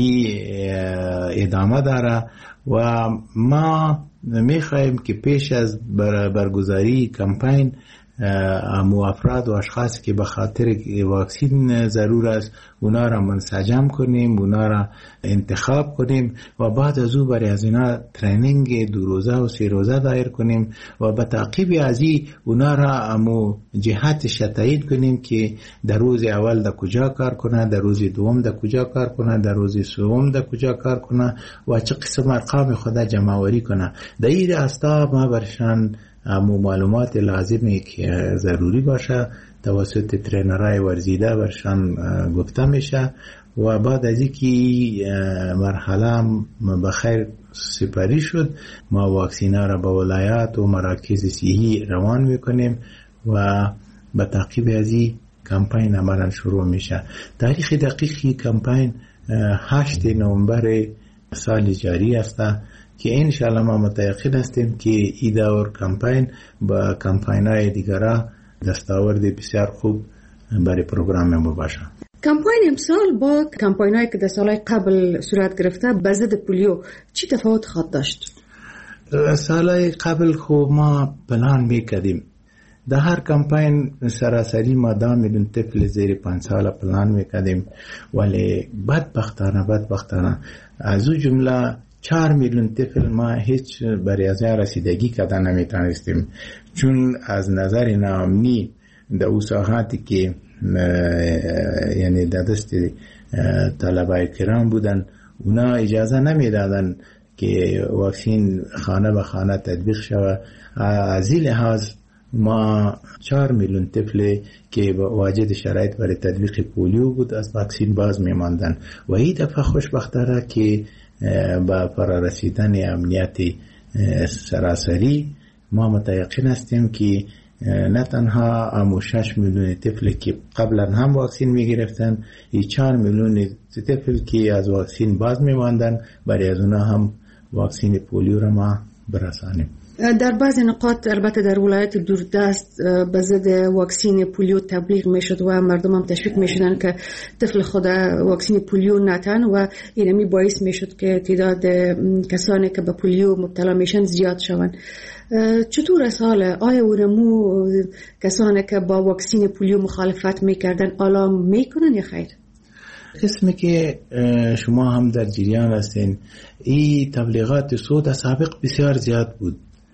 ادامه داره و ما میخواهیم که پیش از برگزاری کمپاین افراد و اشخاص که به خاطر واکسین ضرور است اونا را منسجم کنیم، اونا را انتخاب کنیم و بعد از او برای از اینا ترینینگ 2 روزه و 3 روزه دایر کنیم و به تعقیب از این اونا را جهتش تعیین کنیم که در روز اول در کجا کار کنه، در روز دوم در کجا کار کنه، در روز سوم در کجا کار کنه و چه قسم ارقام خود جمع آوری کنه. در این راستا ما برشان معلومات لازمی که ضروری باشه توسط ترینرهای ورزیده برشان گفته میشه و بعد از اینکه مرحله بخیر سپری شد ما واکسینا را به ولایات و مراکز صحی روان میکنیم و به تعقیب از این کمپاین عملا شروع میشه. تاریخ دقیقی کمپاین 8 نوامبر سال جاری است که انشاءالله ما متأکد هستیم که این دور کمپاین با کمپاین‌های دیگره دستاورد بسیار خوب برای پروگرام ما باشه. کمپاین امسال با کمپاین‌هایی که در سالهای قبل صورت گرفته به ضد پولیو چی تفاوت خواهد داشت؟ سالهای قبل خوب ما پلان میکردیم در هر کمپاین سراسری ما 10 میلیون طفل زیر 5 سال پلان میکردیم ولی بدبختانه از اون جمله 4 میلیون طفل ما هیچ برای از رسیدگی کردن نمیتونستیم چون از نظر ناامنی در اون ساحاتی که یعنی در دست طلبه کرام بودن اونا اجازه نمیدادن که واکسین خانه به خانه تطبیق شود. از این لحاظ ما 4 میلیون طفل که واجد شرایط برای تطبیق پولیو بود از واکسین باز میماندن و این دفعه خوشبختانه که با فرارسیدن امنیت سراسری ما متیقن هستیم که نه تنها امو 6 میلیون طفل که قبلا هم واکسین میگرفتن، این 4 میلیون طفل که از واکسین باز میماندن برای از اونا هم واکسین پولیو را ما برسانیم. در بعض نقاط البته در ولایت دوردست به ضد واکسین پولیو تبلیغ میشد و مردم هم تشویق میشدن که طفل خود واکسین پولیو نتن و اینمی باعث میشد که تعداد کسانی که به پولیو مبتلا میشن زیاد شوند. چطور از حاله؟ آیا اونمو کسانی که با واکسین پولیو مخالفت میکردن حالا میکنن یا خیر؟ قسمی که شما هم در جریان هستین، این تبلیغات صوت سابق بسیار زیاد بود،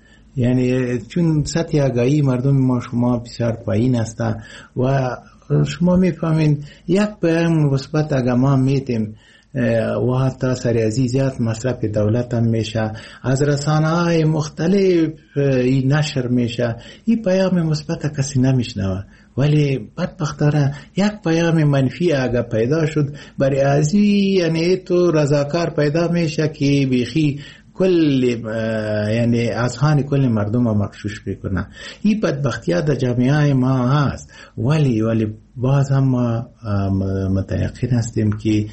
یعنی چون سطح آگاهی مردم ما شما بسیار پایین است و شما میفهمین یک پیام مثبت اگر ما میتیم و حتی سریعی زیاد مصرف دولت هم میشه، از رسانه های مختلف نشر میشه، این پیام مثبت کسی نمیشنوه. ولی بدبختانه یک پیام منفی اگر پیدا شد برای ازی، یعنی تو رضاکار پیدا میشه که بیخی کل یعنی اذهان کل مردم مغشوش بکنه. این بدبختی‌ها در جامعه ما هست، ولی باز هم ما متیقن هستیم که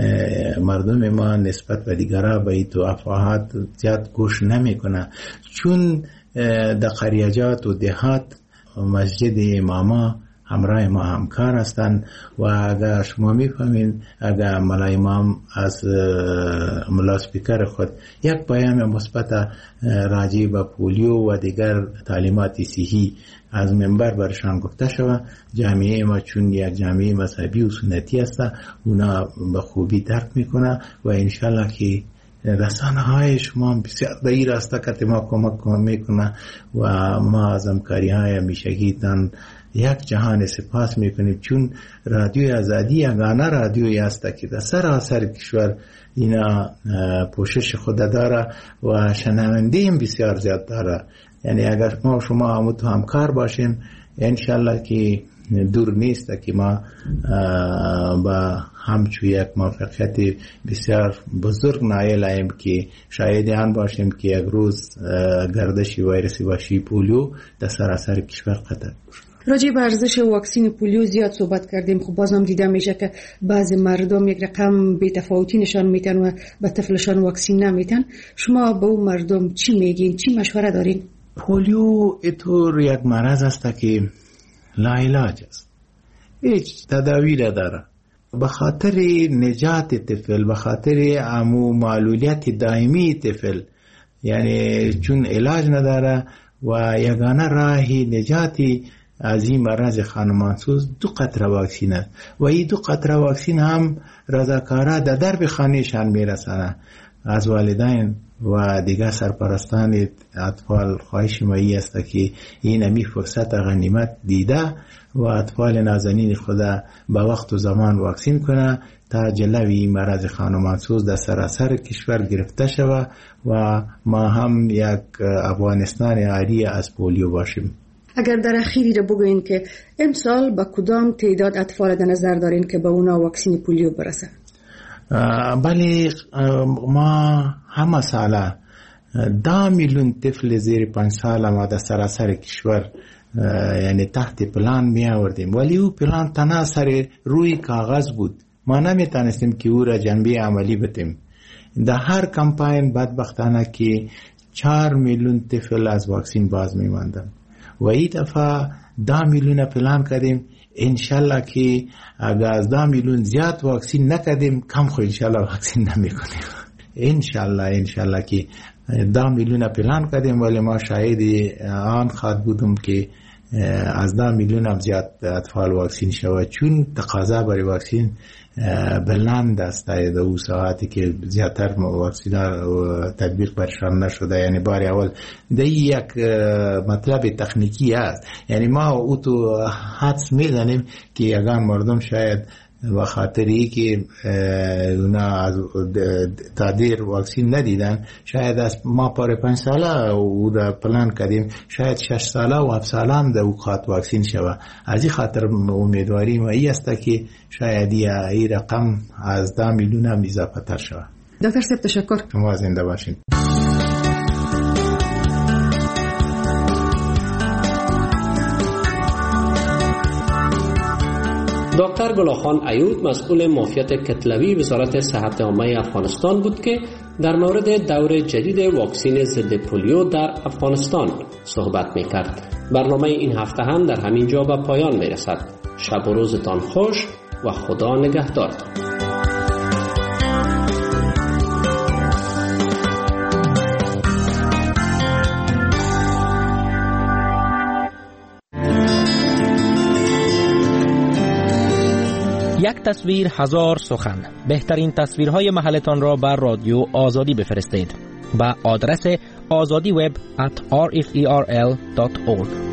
مردم ما نسبت به دیگران به این تو افواهات زیاد گوش نمیکنه، چون در قریجات و دهات مسجد اماما همراه ما همکار هستند و اگر شما میفهمین اگر ملا امام از ملا سپیکر خود یک پیام مثبت راجع به پولیو و دیگر تعلیمات صحی از منبر برشان گفته شود، جامعه ما چون یک جامعه مذهبی و سنتی است اونا به خوبی درک میکنه و انشالله که رسانه های شما بسیار به این راسته که ما کمک میکنه و ما از همکاری های همیشگیتان یک جهان سپاس میکنیم، چون رادیوی آزادی یگانه رادیویی است که در سراسر کشور اینا پوشش خود داره و شنونده هم بسیار زیاد داره. یعنی اگر ما شما هم تو همکار باشیم انشالله که دور نیست که ما با همچون یک موفقیت بسیار بزرگ نایل ایم که شاید آن باشیم که یک روز گردش ویروسی وحشی پولیو در سراسر کشور قطع بشه. راجع به ارزش واکسین پولیو زیاد صحبت کردیم، خب بازم دیده میشه که بعضی مردم یک رقم بی‌تفاوتی نشان میدن و به طفلشان واکسین نمیدن. شما به اون مردم چی میگین؟ چی مشوره دارین؟ پولیو اینطور یک مرض است که لاعلاج است، هیچ تداوی نداره. به خاطر نجات طفل، به خاطر امو معلولیت دائمی طفل، یعنی چون علاج نداره و یگانه راهی نجاتی از این مرض خانمانسوز 2 قطره واکسین است و این 2 قطره واکسین هم رضاکارا در درب خانهشان میرسانه. از والدین و دیگر سرپرستان اطفال خواهش ما است که این همی فرصت غنیمت دیده و اطفال نازنین خدا به وقت و زمان واکسین کنه تا جلوی مرض خانمانسوز در سراسر کشور گرفته شود و ما هم یک افغانستان عاری از پولیو باشیم. اگر در اخیری رو بگوین که امسال با کدام تعداد اطفال در نظر دارین که به اونا واکسین پولیو برسه؟ بله، ما همه ساله 10 میلیون طفل زیر 5 سال ما در سراسر کشور یعنی تحت پلان می آوردیم، ولی او پلان تنها سر روی کاغذ بود، ما نمیتونستیم که او را جنبه عملی بتیم. در هر کمپاین بدبختانه که 4 میلیون طفل از واکسین باز می ماندن و این دفعه 10 میلیون پلان کردیم. انشالله که اگر از 10 میلیون زیاد واکسین نکردیم کم خو انشالله واکسین نمیکنیم. انشالله که 10 میلیون پلان کردیم ولی ما شاید آن خواهد بودم که از 10 میلیون هم زیاد اطفال واکسین شود، چون تقاضا برای واکسین بلند است در او ساعتی که زیادتر واکسین تطبیق برشان نشده. یعنی بار اول ده یک مطلب تکنیکی است، یعنی ما او تو حدس میزنیم که یگان مردم شاید و خاطری که اونا از تادیر واکسین ندیدن، شاید از ما پر 5 ساله و دا پلان کردیم شاید 6 ساله و 7 ساله هم دا وقت واکسین شوه. از این خاطر امیدواری ما ای است که شاید این رقم از 10 میلیون هم اضافه تر شوه. دکتر صاحب تشکر. شما زنده باشین. دکتر گلاخان ایوب مسئول معافیت کتلوی وزارت صحت عامه افغانستان بود که در مورد دور جدید واکسین ضد پولیو در افغانستان صحبت می‌کرد. برنامه این هفته هم در همین جا به پایان می‌رسد. شب و روزتان خوش و خدا نگهدارتان. یک تصویر هزار سخن. بهترین تصویرهای محلتان را بر رادیو آزادی بفرستید. با آدرس azadiweb@rferl.org.